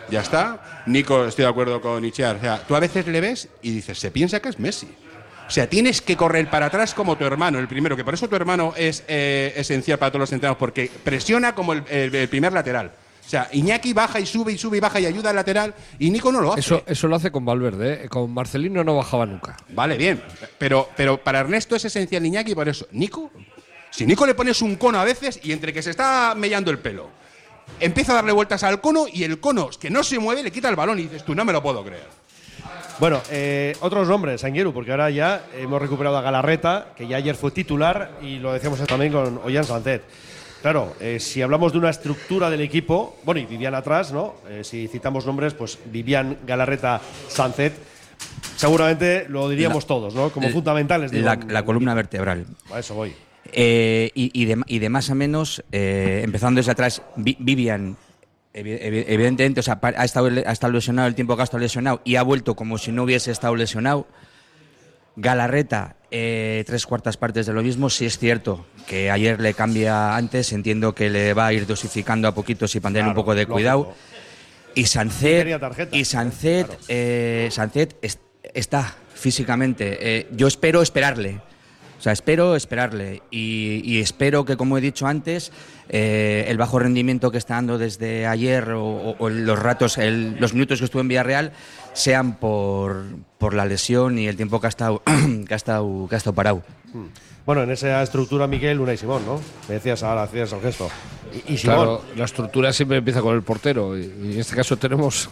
ya está. Nico, estoy de acuerdo con Itziar. O sea, tú a veces le ves y dices, se piensa que es Messi. O sea, tienes que correr para atrás como tu hermano, el primero, que por eso tu hermano es eh, esencial para todos los entrenados, porque presiona como el, el, el primer lateral. O sea, Iñaki baja y sube y sube y baja y ayuda al lateral y Nico no lo hace. Eso, eso lo hace con Valverde, ¿eh? Con Marcelino no bajaba nunca. Vale, bien, pero, pero para Ernesto es esencial Iñaki, por eso. Nico, si Nico le pones un cono a veces y entre que se está mellando el pelo, empieza a darle vueltas al cono y el cono que no se mueve le quita el balón y dices tú, no me lo puedo creer. Bueno, eh, otros nombres, Anguiru, porque ahora ya hemos recuperado a Galarreta, que ya ayer fue titular y lo decíamos también con Ollán Sancet. Claro, eh, si hablamos de una estructura del equipo, bueno, y Vivian atrás, ¿no? Eh, si citamos nombres, pues Vivian, Galarreta, Sancet, seguramente lo diríamos la, todos, ¿no? Como la, fundamentales. Digo, la, la columna vertebral. A eso voy. Eh, y, y, de, y de más a menos, eh, empezando desde atrás, Vi, Vivian, evidentemente, o sea, ha estado, ha estado lesionado el tiempo que ha estado lesionado y ha vuelto como si no hubiese estado lesionado. Galarreta, eh, tres cuartas partes de lo mismo. Sí es cierto que ayer le cambia antes, entiendo que le va a ir dosificando a poquitos y para tener claro, un poco de lógico. Cuidado. Y Sancet, tarjeta, y Sancet, claro. eh, Sancet est está físicamente. Eh, yo espero esperarle. O sea, espero esperarle y, y espero que, como he dicho antes, eh, el bajo rendimiento que está dando desde ayer o, o, o los ratos, el, los minutos que estuvo en Villarreal sean por, por la lesión y el tiempo que ha estado, que ha estado, que ha estado parado. Bueno, en esa estructura, Miguel, Unai Simón, ¿no? Me decías ahora, hacías el gesto. Y, y Simón. Claro, la estructura siempre empieza con el portero y, y en este caso tenemos…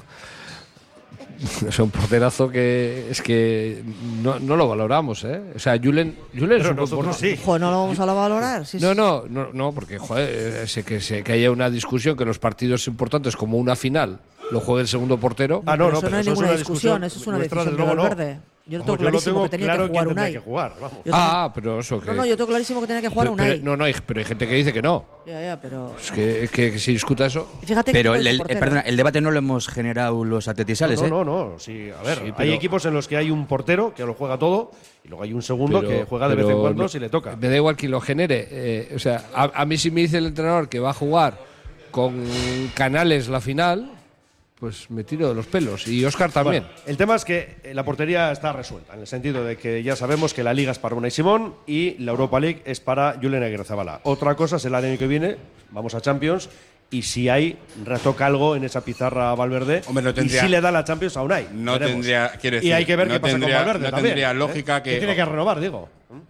Es un porterazo que es que no, no lo valoramos, ¿eh? O sea, Julen, Julen es un nosotros sí. Joder, no lo vamos a valorar. Sí, no, no, no, no, porque joder, sé que, sé que haya una discusión que los partidos importantes como una final lo juegue el segundo portero. Ah, no, no, pero eso no hay ninguna discusión, eso es una decisión de Valverde. Yo lo tengo clarísimo que tenía que jugar Unai. Que jugar, ah, pero eso que… No, no, yo tengo clarísimo que tenía que jugar pero, Unai. Pero, no, no, hay, pero hay gente que dice que no. Ya, ya, pero… Es que, que, que se discuta eso. Fíjate pero que el, el, perdona, el debate no lo hemos generado los atletisales, no, ¿eh? No, no, no. Sí, a ver, sí, hay pero, equipos en los que hay un portero que lo juega todo y luego hay un segundo pero, que juega de vez en cuando no, si le toca. Me da igual quien lo genere. Eh, o sea, a, a mí si me dice el entrenador que va a jugar con Canales la final… Pues me tiro de los pelos. Y Óscar también. Bueno, el tema es que la portería está resuelta, en el sentido de que ya sabemos que la Liga es para Unai Simón y la Europa League es para Julen Aguirrezabala. Otra cosa es el año que viene, vamos a Champions, y si hay, retoca algo en esa pizarra a Valverde. Hombre, no tendría, y si le da la Champions a Unai. No veremos. tendría, quiero decir, y hay que ver no qué pasa tendría, con Valverde no también. tendría lógica ¿eh? que… que tiene que renovar, digo.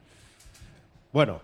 Bueno,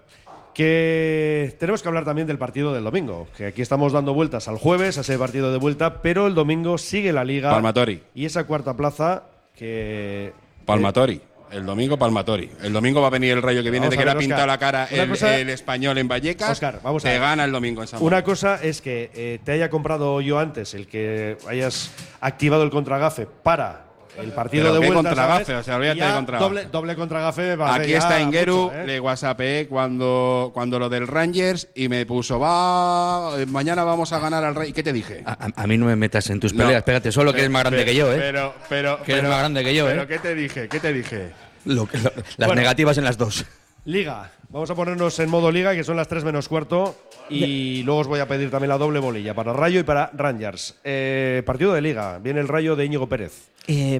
que tenemos que hablar también del partido del domingo, que aquí estamos dando vueltas al jueves, a ese partido de vuelta, pero el domingo sigue la Liga. Palmatori. Y esa cuarta plaza que… Palmatori. El domingo Palmatori. El domingo va a venir el Rayo que viene, de que le ha pintado la cara el, cosa, el Español en Vallecas. Oscar, vamos te a ver. gana el domingo en San Una cosa es que eh, te haya comprado yo antes el que hayas activado el contragafe para el partido Pero de qué vuelta, contragafe, ¿sabes? o sea, olvídate ya de contragafe. Doble, doble contragafe. Vale, aquí ya está Ingueru, mucho, ¿eh? le whatsappé cuando, cuando lo del Rangers y me puso, va, mañana vamos a ganar al Rey. ¿Qué te dije? A, a, a mí no me metas en tus peleas, no, espérate, solo que eres más grande pero, que yo, ¿eh? Pero, pero, que eres pero, más grande que yo, pero, ¿eh? ¿qué te dije? ¿Qué te dije? Lo que, lo, las bueno, negativas en las dos. Liga. Vamos a ponernos en modo Liga, que son las tres menos cuarto. Y luego os voy a pedir también la doble bolilla para Rayo y para Rangers. Eh, partido de Liga. Viene el Rayo de Íñigo Pérez. Eh,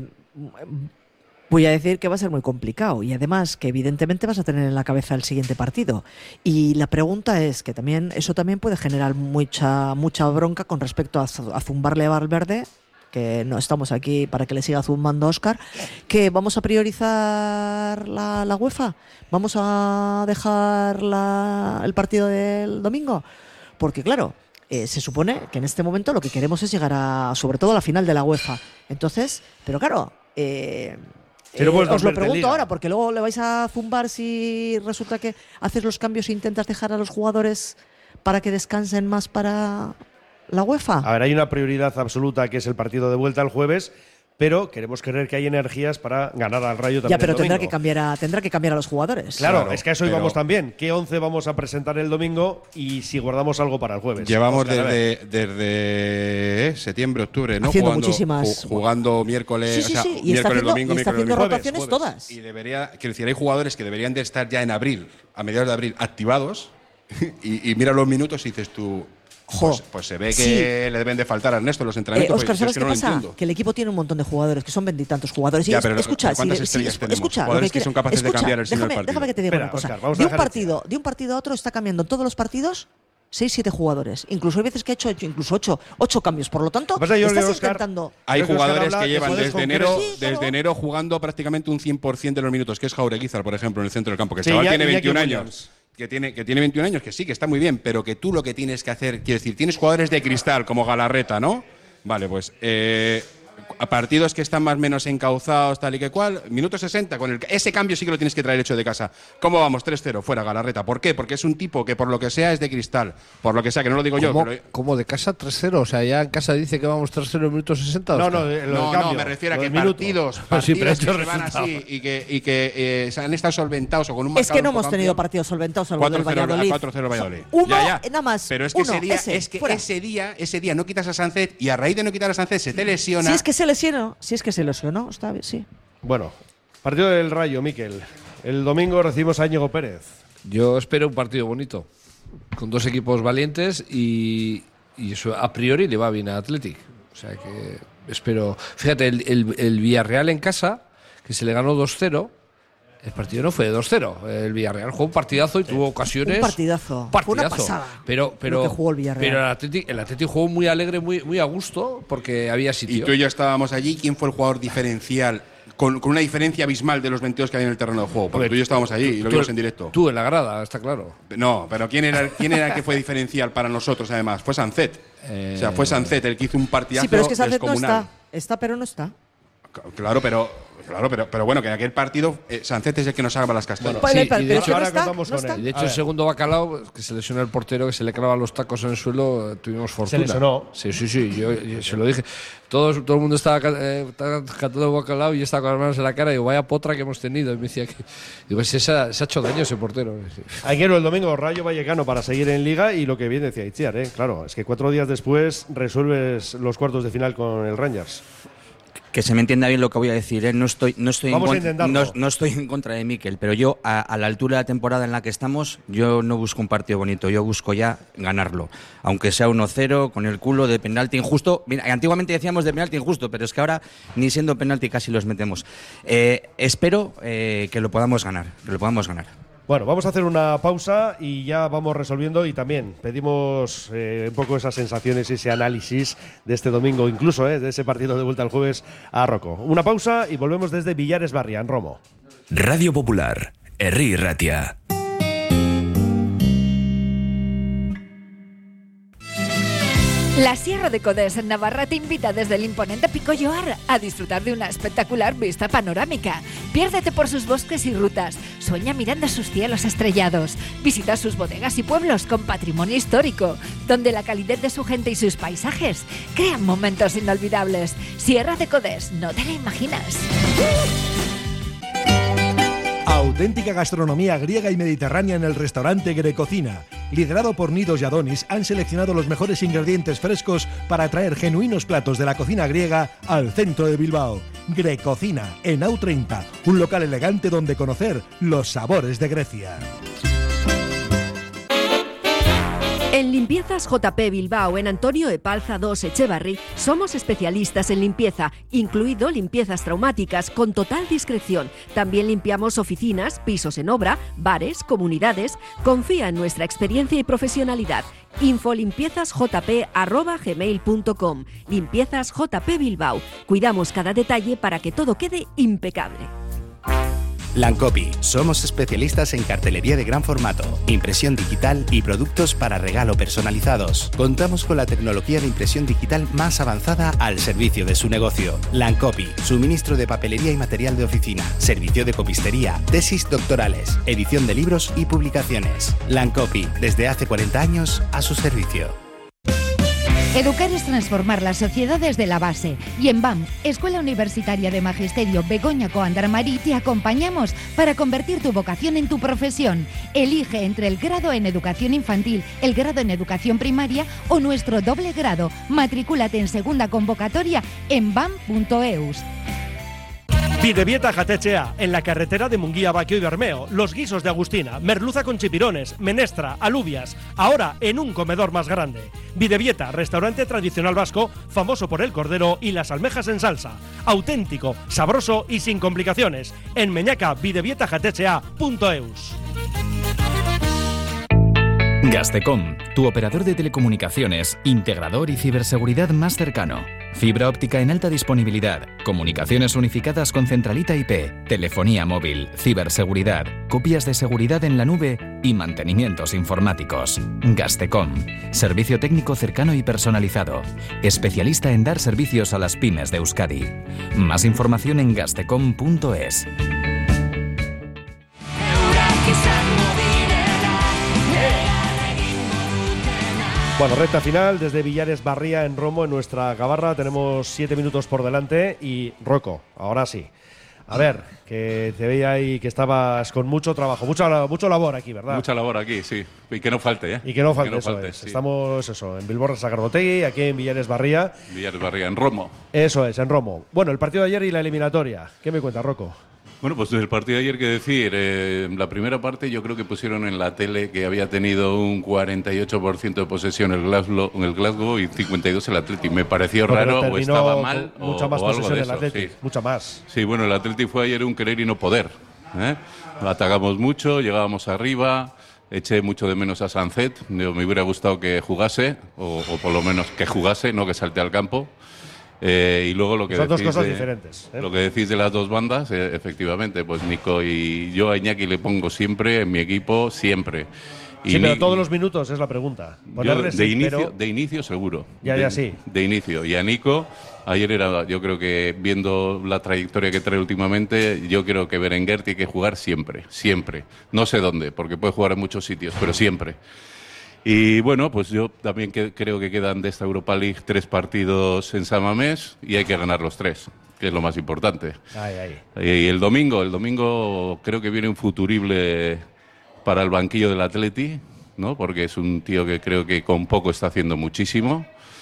voy a decir que va a ser muy complicado y además que evidentemente vas a tener en la cabeza el siguiente partido. Y la pregunta es que también eso también puede generar mucha mucha bronca con respecto a, a zumbarle a Valverde, que no estamos aquí para que le siga zumbando a Óscar, que vamos a priorizar la, la UEFA, vamos a dejar la, el partido del domingo, porque claro, eh, se supone que en este momento lo que queremos es llegar a, sobre todo a la final de la UEFA. Entonces, pero claro, eh, si no eh, os lo pregunto ahora, porque luego le vais a zumbar si resulta que haces los cambios e intentas dejar a los jugadores para que descansen más para la UEFA. A ver, hay una prioridad absoluta que es el partido de vuelta el jueves, pero queremos creer que hay energías para ganar al Rayo también. Ya, pero el tendrá domingo. que cambiar a, tendrá que cambiar a los jugadores. Claro, Claro, es que a eso pero- íbamos también. ¿Qué once vamos a presentar el domingo y si guardamos algo para el jueves? Llevamos Óscar, a ver. desde, desde eh, septiembre, octubre, ¿no? Haciendo jugando, muchísimas- ju- jugando miércoles, Sí, sí, o sea, sí, y está miércoles, haciendo- domingo, y está miércoles, haciendo domingo, rotaciones jueves. todas. Y debería, quiero decir, hay jugadores que deberían de estar ya en abril, a mediados de abril, activados, y, y mira los minutos y dices tú, Pues, pues se ve que Sí. le deben de faltar a Ernesto los entrenamientos. Eh, Óscar, pues, ¿sabes es que qué no lo pasa? entiendo. Que el equipo tiene un montón de jugadores, que son veintitantos jugadores. Y Ya, es- pero escucha, ¿cuántas si- estrellas si- tenemos? escucha, Jugadores lo que son capaces de escucha, cambiar el signo del déjame, partido. déjame que te diga Espera, una cosa. Óscar, vamos a de, un dejar partido, de un partido a otro está cambiando en todos los partidos seis siete jugadores. Incluso hay veces que ha hecho hecho incluso ocho ocho cambios. Por lo tanto, Lo que pasa, Jordi, estás Óscar, intentando. Hay Creo que Óscar jugadores habla que de llevan jugadores desde enero, concretos. Sí, claro. desde enero jugando prácticamente un cien por ciento de los minutos, que es Jaureguizar, por ejemplo, en el centro del campo, que el Sí, chaval Iñaki- tiene Iñaki veintiún Williams. años. Que tiene, que tiene veintiún años, que sí, que está muy bien, pero que tú lo que tienes que hacer, quiero decir, tienes jugadores de cristal como Galarreta, ¿no? Vale, pues eh, a partidos que están más o menos encauzados, tal y que cual, minuto sesenta, con el, ese cambio sí que lo tienes que traer hecho de casa. ¿Cómo vamos? tres cero, fuera Galarreta. ¿Por qué? Porque es un tipo que por lo que sea es de cristal. Por lo que sea, que no lo digo yo. ¿Cómo, pero- cómo de casa tres cero? O sea, ya en casa dice que vamos tres cero en minuto sesenta. No, Óscar. no, de- lo No, del no, cambio, me refiero a lo que del minuto. partidos, Sí, pero partidos ha hecho que se van resultado. así y que, y que eh, se han estado solventados o con un Es que marcador no un poco hemos tenido amplio. partidos solventados al del cuatro cero Valladolid. cuatro cero Valladolid. Uno, Ya, ya. eh, nada más. Pero es que Uno, ese día, ese, es que fuera. ese día, ese día no quitas a Sánchez y a raíz de no quitar a Sánchez se te lesiona. Si es que se lesionó, si es que se lesionó, está bien, sí. Bueno, partido del Rayo, Miquel. El domingo recibimos a Íñigo Pérez. Yo espero un partido bonito, con dos equipos valientes y, y eso a priori le va bien a Athletic. O sea que espero. Fíjate, el, el, el Villarreal en casa, que se le ganó dos cero. El partido no fue de dos cero. El Villarreal jugó un partidazo y tuvo ocasiones. Un partidazo. Fue una pasada Pero, pero, lo que jugó el Villarreal. pero el Athletic, el Athletic jugó muy alegre, muy, muy a gusto, porque había sitio. Y tú y yo estábamos allí. ¿Quién fue el jugador diferencial? Con, con una diferencia abismal de los veintidós que hay en el terreno de juego. Porque Hombre, tú y yo estábamos allí y lo Tú- vimos en directo. Tú en la grada, está claro. No, pero ¿quién era, quién era el que fue diferencial para nosotros además? Fue Sancet. O sea, fue Sancet el que hizo un partidazo Sí, pero es que Sánchez no descomunal. está. Está, pero no está. Claro, pero, claro, pero, pero bueno, que en aquel partido eh, Sancet es el que nos salva las castañas. Pues, Sí, pero- y de pero hecho que no ahora está, contamos no con está. él. Y de hecho, A el ver. segundo bacalao, que se lesiona el portero, que se le clava los tacos en el suelo, eh, tuvimos fortuna. lesionó. Sí, sí, sí, yo, yo se lo dije. Todos, todo el mundo estaba ca- eh, estaba cantando bacalao y yo estaba con las manos en la cara y digo, vaya potra que hemos tenido. Y me decía que. Digo, se, se ha, se ha hecho daño ese portero. Sí. Aguero el domingo, Rayo Vallecano para seguir en Liga y lo que bien decía Itziar, ¿eh? Claro, es que cuatro días después resuelves los cuartos de final con el Rangers. Que se me entienda bien lo que voy a decir, ¿eh? No estoy, no estoy, en, Vamos a con- intentarlo. no, no estoy en contra de Mikel, pero yo, a, a la altura de la temporada en la que estamos, yo no busco un partido bonito, yo busco ya ganarlo. Aunque sea uno cero, con el culo de penalti injusto. Mira, antiguamente decíamos de penalti injusto, pero es que ahora ni siendo penalti casi los metemos. Eh, espero eh, que lo podamos ganar, que lo podamos ganar. Bueno, vamos a hacer una pausa y ya vamos resolviendo y también pedimos eh, un poco esas sensaciones y ese análisis de este domingo, incluso eh, de ese partido de vuelta el jueves a Rocco. Una pausa y volvemos desde Villares Barria, en Romo. Radio Popular, Herri Ratia. La Sierra de Codés en Navarra te invita desde el imponente Pico Lloar a disfrutar de una espectacular vista panorámica. Piérdete por sus bosques y rutas, sueña mirando sus cielos estrellados, visita sus bodegas y pueblos con patrimonio histórico, donde la calidez de su gente y sus paisajes crean momentos inolvidables. Sierra de Codés, no te la imaginas. Auténtica gastronomía griega y mediterránea en el restaurante Grecocina. Liderado por Nidos y Adonis, han seleccionado los mejores ingredientes frescos para traer genuinos platos de la cocina griega al centro de Bilbao. Grecocina, en A U treinta, un local elegante donde conocer los sabores de Grecia. En Limpiezas J P Bilbao, en Antonio Epalza dos Echevarri, somos especialistas en limpieza, incluido limpiezas traumáticas con total discreción. También limpiamos oficinas, pisos en obra, bares, comunidades. Confía en nuestra experiencia y profesionalidad. infolimpiezasjp arroba gmail punto com. Limpiezas J P Bilbao. Cuidamos cada detalle para que todo quede impecable. Lancopi. Somos especialistas en cartelería de gran formato, impresión digital y productos para regalo personalizados. Contamos con la tecnología de impresión digital más avanzada al servicio de su negocio. Lancopi. Suministro de papelería y material de oficina, servicio de copistería, tesis doctorales, edición de libros y publicaciones. Lancopi. Desde hace cuarenta años a su servicio. Educar es transformar la sociedad desde la base. Y en B A M, Escuela Universitaria de Magisterio Begoña Coandarmarí, te acompañamos para convertir tu vocación en tu profesión. Elige entre el grado en Educación Infantil, el grado en Educación Primaria o nuestro doble grado. Matrículate en segunda convocatoria en bam punto eus. Bidebieta Jatetxea, en la carretera de Munguía, Baquio y Bermeo. Los guisos de Agustina, merluza con chipirones, menestra, alubias, ahora en un comedor más grande. Bidebieta, restaurante tradicional vasco, famoso por el cordero y las almejas en salsa. Auténtico, sabroso y sin complicaciones. En Meñaca, bidebieta jatetxea punto eus. Gastecom, tu operador de telecomunicaciones, integrador y ciberseguridad más cercano. Fibra óptica en alta disponibilidad, comunicaciones unificadas con centralita I P, telefonía móvil, ciberseguridad, copias de seguridad en la nube y mantenimientos informáticos. Gastecom, servicio técnico cercano y personalizado, especialista en dar servicios a las pymes de Euskadi. Más información en gastecom punto es. Bueno, recta final desde Villares Barría en Romo, en nuestra Gabarra. Tenemos siete minutos por delante y Rocco, ahora sí. A ver, que te veía ahí que estabas con mucho trabajo, mucha mucho labor aquí, ¿verdad? Mucha labor aquí, sí. Y que no falte, ¿eh? Y que no falte, que no eso falte, es. sí. Estamos, eso, en Bilbao Sagardotegui, aquí en Villares Barría. Villares Barría, en Romo. Eso es, en Romo. Bueno, el partido de ayer y la eliminatoria. ¿Qué me cuentas, Rocco? Bueno, pues del partido de ayer, qué decir. Eh, la primera parte yo creo que pusieron en la tele que había tenido un cuarenta y ocho por ciento de posesión el Glasgow, el Glasgow y cincuenta y dos el Athletic. Me pareció Porque raro o estaba mal o, mucha más o algo posesión de del eso. Athletic, Sí. mucha más. Sí, bueno, el Athletic fue ayer un querer y no poder. ¿eh? Atacamos mucho, llegábamos arriba. Eché mucho de menos a Sancet. Me hubiera gustado que jugase, o, o por lo menos que jugase, no que salte al campo. Eh, y luego lo que Son dos decís cosas de, diferentes, ¿eh? Lo que decís de las dos bandas, eh, efectivamente, pues Nico y yo a Iñaki le pongo siempre en mi equipo, siempre. Y Sí, pero Ni- todos los minutos es la pregunta. yo Ponerle de, sí, inicio, pero- de inicio seguro. Ya, de, ya, sí. De inicio. Y a Nico, ayer era, yo creo que viendo la trayectoria que trae últimamente, yo creo que Berenguer tiene que jugar siempre, siempre. No sé dónde, porque puede jugar en muchos sitios, pero siempre. Y bueno, pues yo también que, creo que quedan de esta Europa League tres partidos en San Mamés y hay que ganar los tres, que es lo más importante. Ay, ay. Y el domingo, el domingo creo que viene un futurible para el banquillo del Atleti, ¿no? Porque es un tío que creo que con poco está haciendo muchísimo.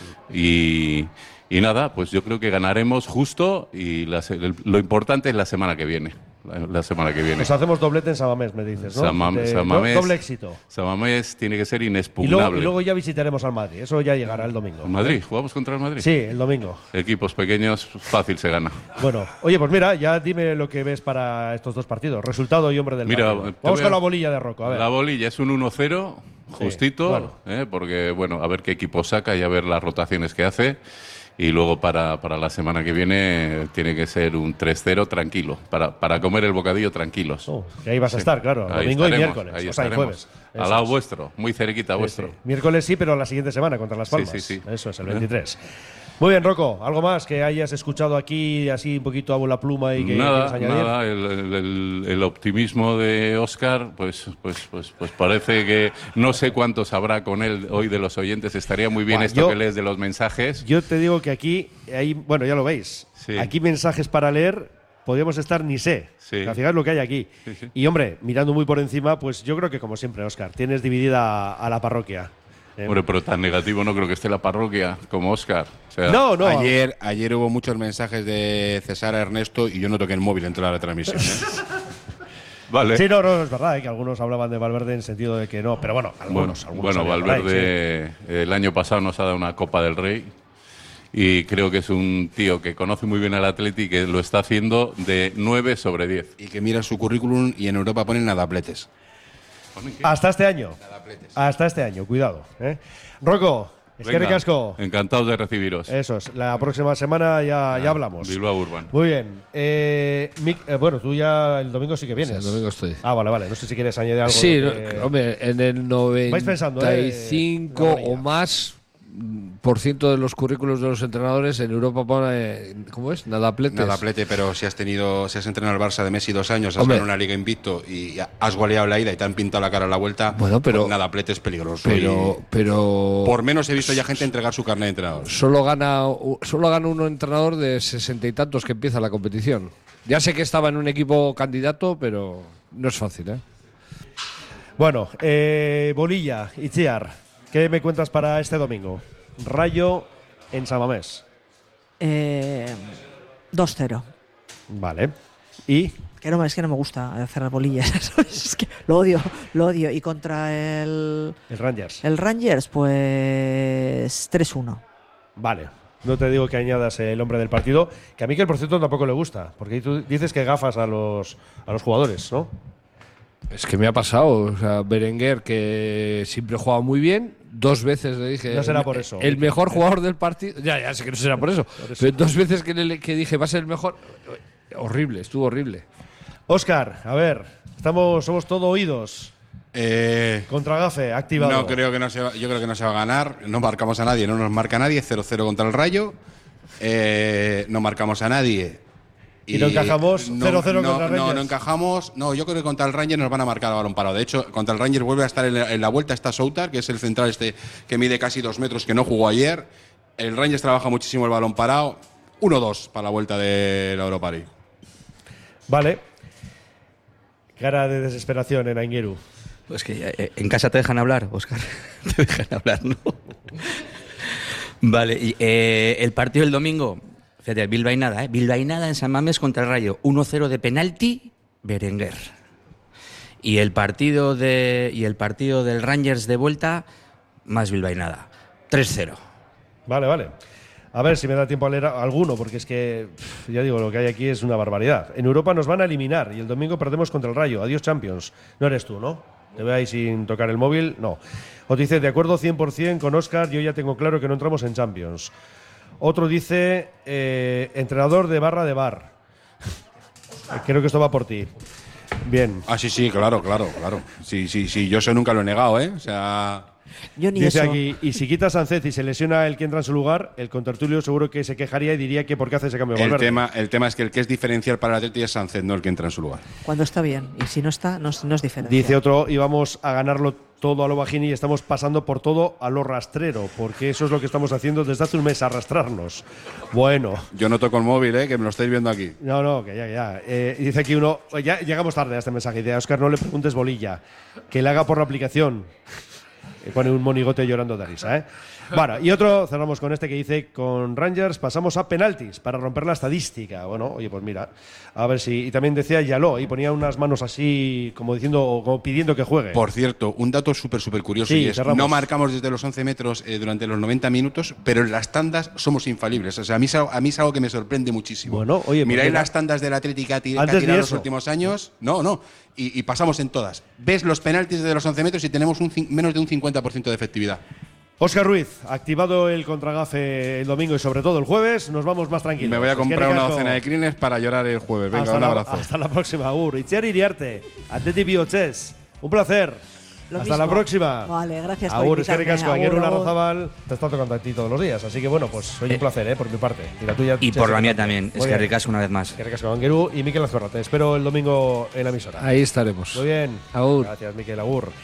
Y, y nada, pues yo creo que ganaremos justo y la se- el- lo importante es la semana que viene. La, la semana que viene. Pues hacemos doblete en Samamés, me dices, ¿no? Samam- De- Samamés- do- doble éxito. Samamés tiene que ser Y luego, inexpugnable. y luego ya visitaremos al Madrid. Eso ya llegará el domingo. ¿Madrid? ¿Jugamos contra el Madrid? Sí, el domingo. Equipos pequeños, fácil se gana. Bueno, oye, pues mira, ya dime lo que ves para estos dos partidos. Resultado y hombre del Mira, partido. te Vamos voy a- con la bolilla de Rocco, a ver. La bolilla es un uno cero, Sí, justito, bueno. ¿eh? Porque, bueno, a ver qué equipo saca y a ver las rotaciones que hace. Y luego para, para la semana que viene tiene que ser un tres cero tranquilo, para, para comer el bocadillo tranquilos. que ahí vas a estar, claro, Ahí domingo y estaremos, miércoles, ahí o sea, y estaremos. jueves. Al Eso lado es. vuestro, muy cerquita Sí, vuestro. sí. Miércoles sí, pero la siguiente semana contra Las Sí, Palmas. sí, sí. Eso es, el ¿Eh? veintitrés. Muy bien, Rocco. ¿Algo más que hayas escuchado aquí, así un poquito a bola pluma y que Nada, quieras añadir? nada, el, el- el- el optimismo de Óscar, pues, pues, pues, pues parece que no sé cuántos habrá con él hoy de los oyentes. Estaría muy bien Buah, esto yo- que lees de los mensajes. Yo te digo que aquí, hay, bueno, ya lo veis, Sí. aquí mensajes para leer, podríamos estar ni sé. Sí. Al final lo que hay aquí. Sí, sí. Y hombre, mirando muy por encima, pues yo creo que como siempre, Óscar, tienes dividida a, a la parroquia. Eh, Hombre, pero tan negativo no creo que esté la parroquia como Óscar. O sea, No, no. Ayer, ayer hubo muchos mensajes de César a Ernesto y yo no toqué el móvil en toda la transmisión. ¿eh? Vale. Sí, no, no, es verdad, eh, que algunos hablaban de Valverde en sentido de que no, pero bueno, algunos. Bueno, algunos bueno, había por ahí, Valverde el año pasado nos ha dado una Copa del Rey y creo que es un tío que conoce muy bien al Atleti y que lo está haciendo de nueve sobre diez. Y que mira su currículum y en Europa ponen nadapletes. sí. Hasta este año. Hasta este año, cuidado. ¿eh? Rocco, es que Venga, ricasco. encantados de recibiros. Eso es, la próxima semana ya, ya hablamos. Bilbao Urban. Muy bien. Eh, Mick, eh, bueno, tú ya el domingo sí que vienes. Sí, el domingo estoy. Ah, vale, vale. No sé si quieres añadir algo. Sí, de que- no, hombre, en el Vais pensando, ¿eh? noventa y cinco o más mm, por ciento de los currículos de los entrenadores en Europa pone, ¿cómo es? Nadapletes. Nadaplete, pero si has tenido, si has entrenado al Barça de Messi dos años, has Hombre. ganado una liga invicto y has goleado la ida y te han pintado la cara a la vuelta, Bueno, pero- pues Nadaplete es peligroso. Pero, y pero por menos he visto ya gente entregar su carnet de entrenador. solo gana solo gana un entrenador de sesenta y tantos que empieza la competición. Ya sé que estaba en un equipo candidato, pero no es fácil, ¿eh? Bueno, eh, Bolilla, Itziar, ¿qué me cuentas para este domingo? Rayo en San Mamés. Eh, dos cero. Vale. ¿Y? Que no, es que no me gusta hacer bolillas, ¿sabes? Es que lo odio, lo odio. Y contra el... El Rangers. El Rangers, pues tres uno. Vale. No te digo que añadas el hombre del partido, que a mí que el por cierto tampoco le gusta, porque tú dices que gafas a los, a los jugadores, ¿no? Es que me ha pasado, o sea, Berenguer, que siempre juega muy bien, dos veces le dije… No será por eso. El mejor jugador del partido… Ya, ya sé que no será por eso, por eso. Pero dos veces que, le, que dije va a ser el mejor… Horrible, estuvo horrible. Óscar, a ver, estamos, somos todo oídos. Eh, Contra Gafe, activado. No creo que no se va, yo creo que no se va a ganar. No marcamos a nadie, no nos marca nadie. cero cero contra el Rayo. Eh, no marcamos a nadie. Y, y no encajamos cero cero no, contra el Rangers. No, no encajamos. No, yo creo que contra el Rangers nos van a marcar a balón parado. De hecho, contra el Rangers vuelve a estar en la, en la vuelta. Está Soutar, que es el central este que mide casi dos metros, que no jugó ayer. El Rangers trabaja muchísimo el balón parado. uno dos para la vuelta de la Europa League. Vale. Cara de desesperación en Aingeru. Pues que eh, en casa te dejan hablar, Óscar. Te dejan hablar, ¿no? Vale, y, eh, el partido del domingo, fíjate, bilbainada, ¿eh? Bilbainada en San Mamés contra el Rayo, uno cero de penalti, Berenguer. Y el partido de y el partido del Rangers de vuelta, más bilbainada, tres cero. Vale, vale. A ver si me da tiempo a leer alguno, porque es que, ya digo, lo que hay aquí es una barbaridad. En Europa nos van a eliminar y el domingo perdemos contra el Rayo. Adiós, Champions. No eres tú, ¿no? Te veo ahí sin tocar el móvil. No. Otro dice, de acuerdo cien por cien con Óscar, yo ya tengo claro que no entramos en Champions. Otro dice, eh, entrenador de barra de bar. Creo que esto va por ti. Bien. Ah, sí, sí, claro, claro, claro. Sí, sí, sí, yo eso nunca lo he negado, ¿eh? O sea… Yo ni Dice eso. aquí, y si quita a Sánchez y se lesiona el que entra en su lugar, el contertulio seguro que se quejaría y diría que por qué hace ese cambio de El Valverde. tema, el tema es que el que es diferencial para el Atleti es Sánchez, no el que entra en su lugar. Cuando está bien. Y si no está, no, es- no es diferente. Dice otro, íbamos a ganarlo todo a lo bajini y estamos pasando por todo a lo rastrero, porque eso es lo que estamos haciendo desde hace un mes, arrastrarnos. Bueno. Yo no toco el móvil, ¿eh? Que me lo estáis viendo aquí. No, no, que ya, que ya. Eh, dice aquí uno, ya llegamos tarde a este mensaje, dice, a Óscar no le preguntes bolilla, que le haga por la aplicación. Y pone un monigote llorando de risa, ¿eh? Bueno, y otro, cerramos con este que dice, con Rangers pasamos a penaltis para romper la estadística. Bueno, oye, pues mira, a ver si… Y también decía Yaló, y ponía unas manos así, como diciendo, como pidiendo que juegue. Por cierto, un dato súper, súper curioso, Sí, y es, cerramos. no marcamos desde los once metros eh, durante los noventa minutos, pero en las tandas somos infalibles. O sea, a mí, es algo- a mí es algo que me sorprende muchísimo. Bueno, oye, Miráis pues, las tandas del Atlético que ha tirado antes ni los eso. últimos años. No, no. Y, y pasamos en todas. Ves los penaltis desde los once metros y tenemos un, cin- menos de un cincuenta por ciento de efectividad. Óscar Ruiz, activado el contragafe el domingo y sobre todo el jueves, nos vamos más tranquilos. Me voy a comprar Eskerrik una asko. docena de crines para llorar el jueves. Venga, hasta un la, abrazo. Hasta la próxima, Agur. Itziar Iriarte, Atleti Bioches. Un placer. Lo hasta mismo. la próxima. Vale, gracias por Agur, invitarme. Eskerrik asko. Agur, Aingeru agur. Larrazábal, te está tocando a ti todos los días. Así que bueno, pues oye, un placer, ¿eh? Por mi parte. Y la tuya. Y Che, por la se- mía también, Muy es que bien. ricas una vez más. Eskerrik asko, Aingeru y Mikel Azcorra. Te espero el domingo en la emisora. Ahí estaremos. Muy bien. Agur. Gracias, Mikel. Agur.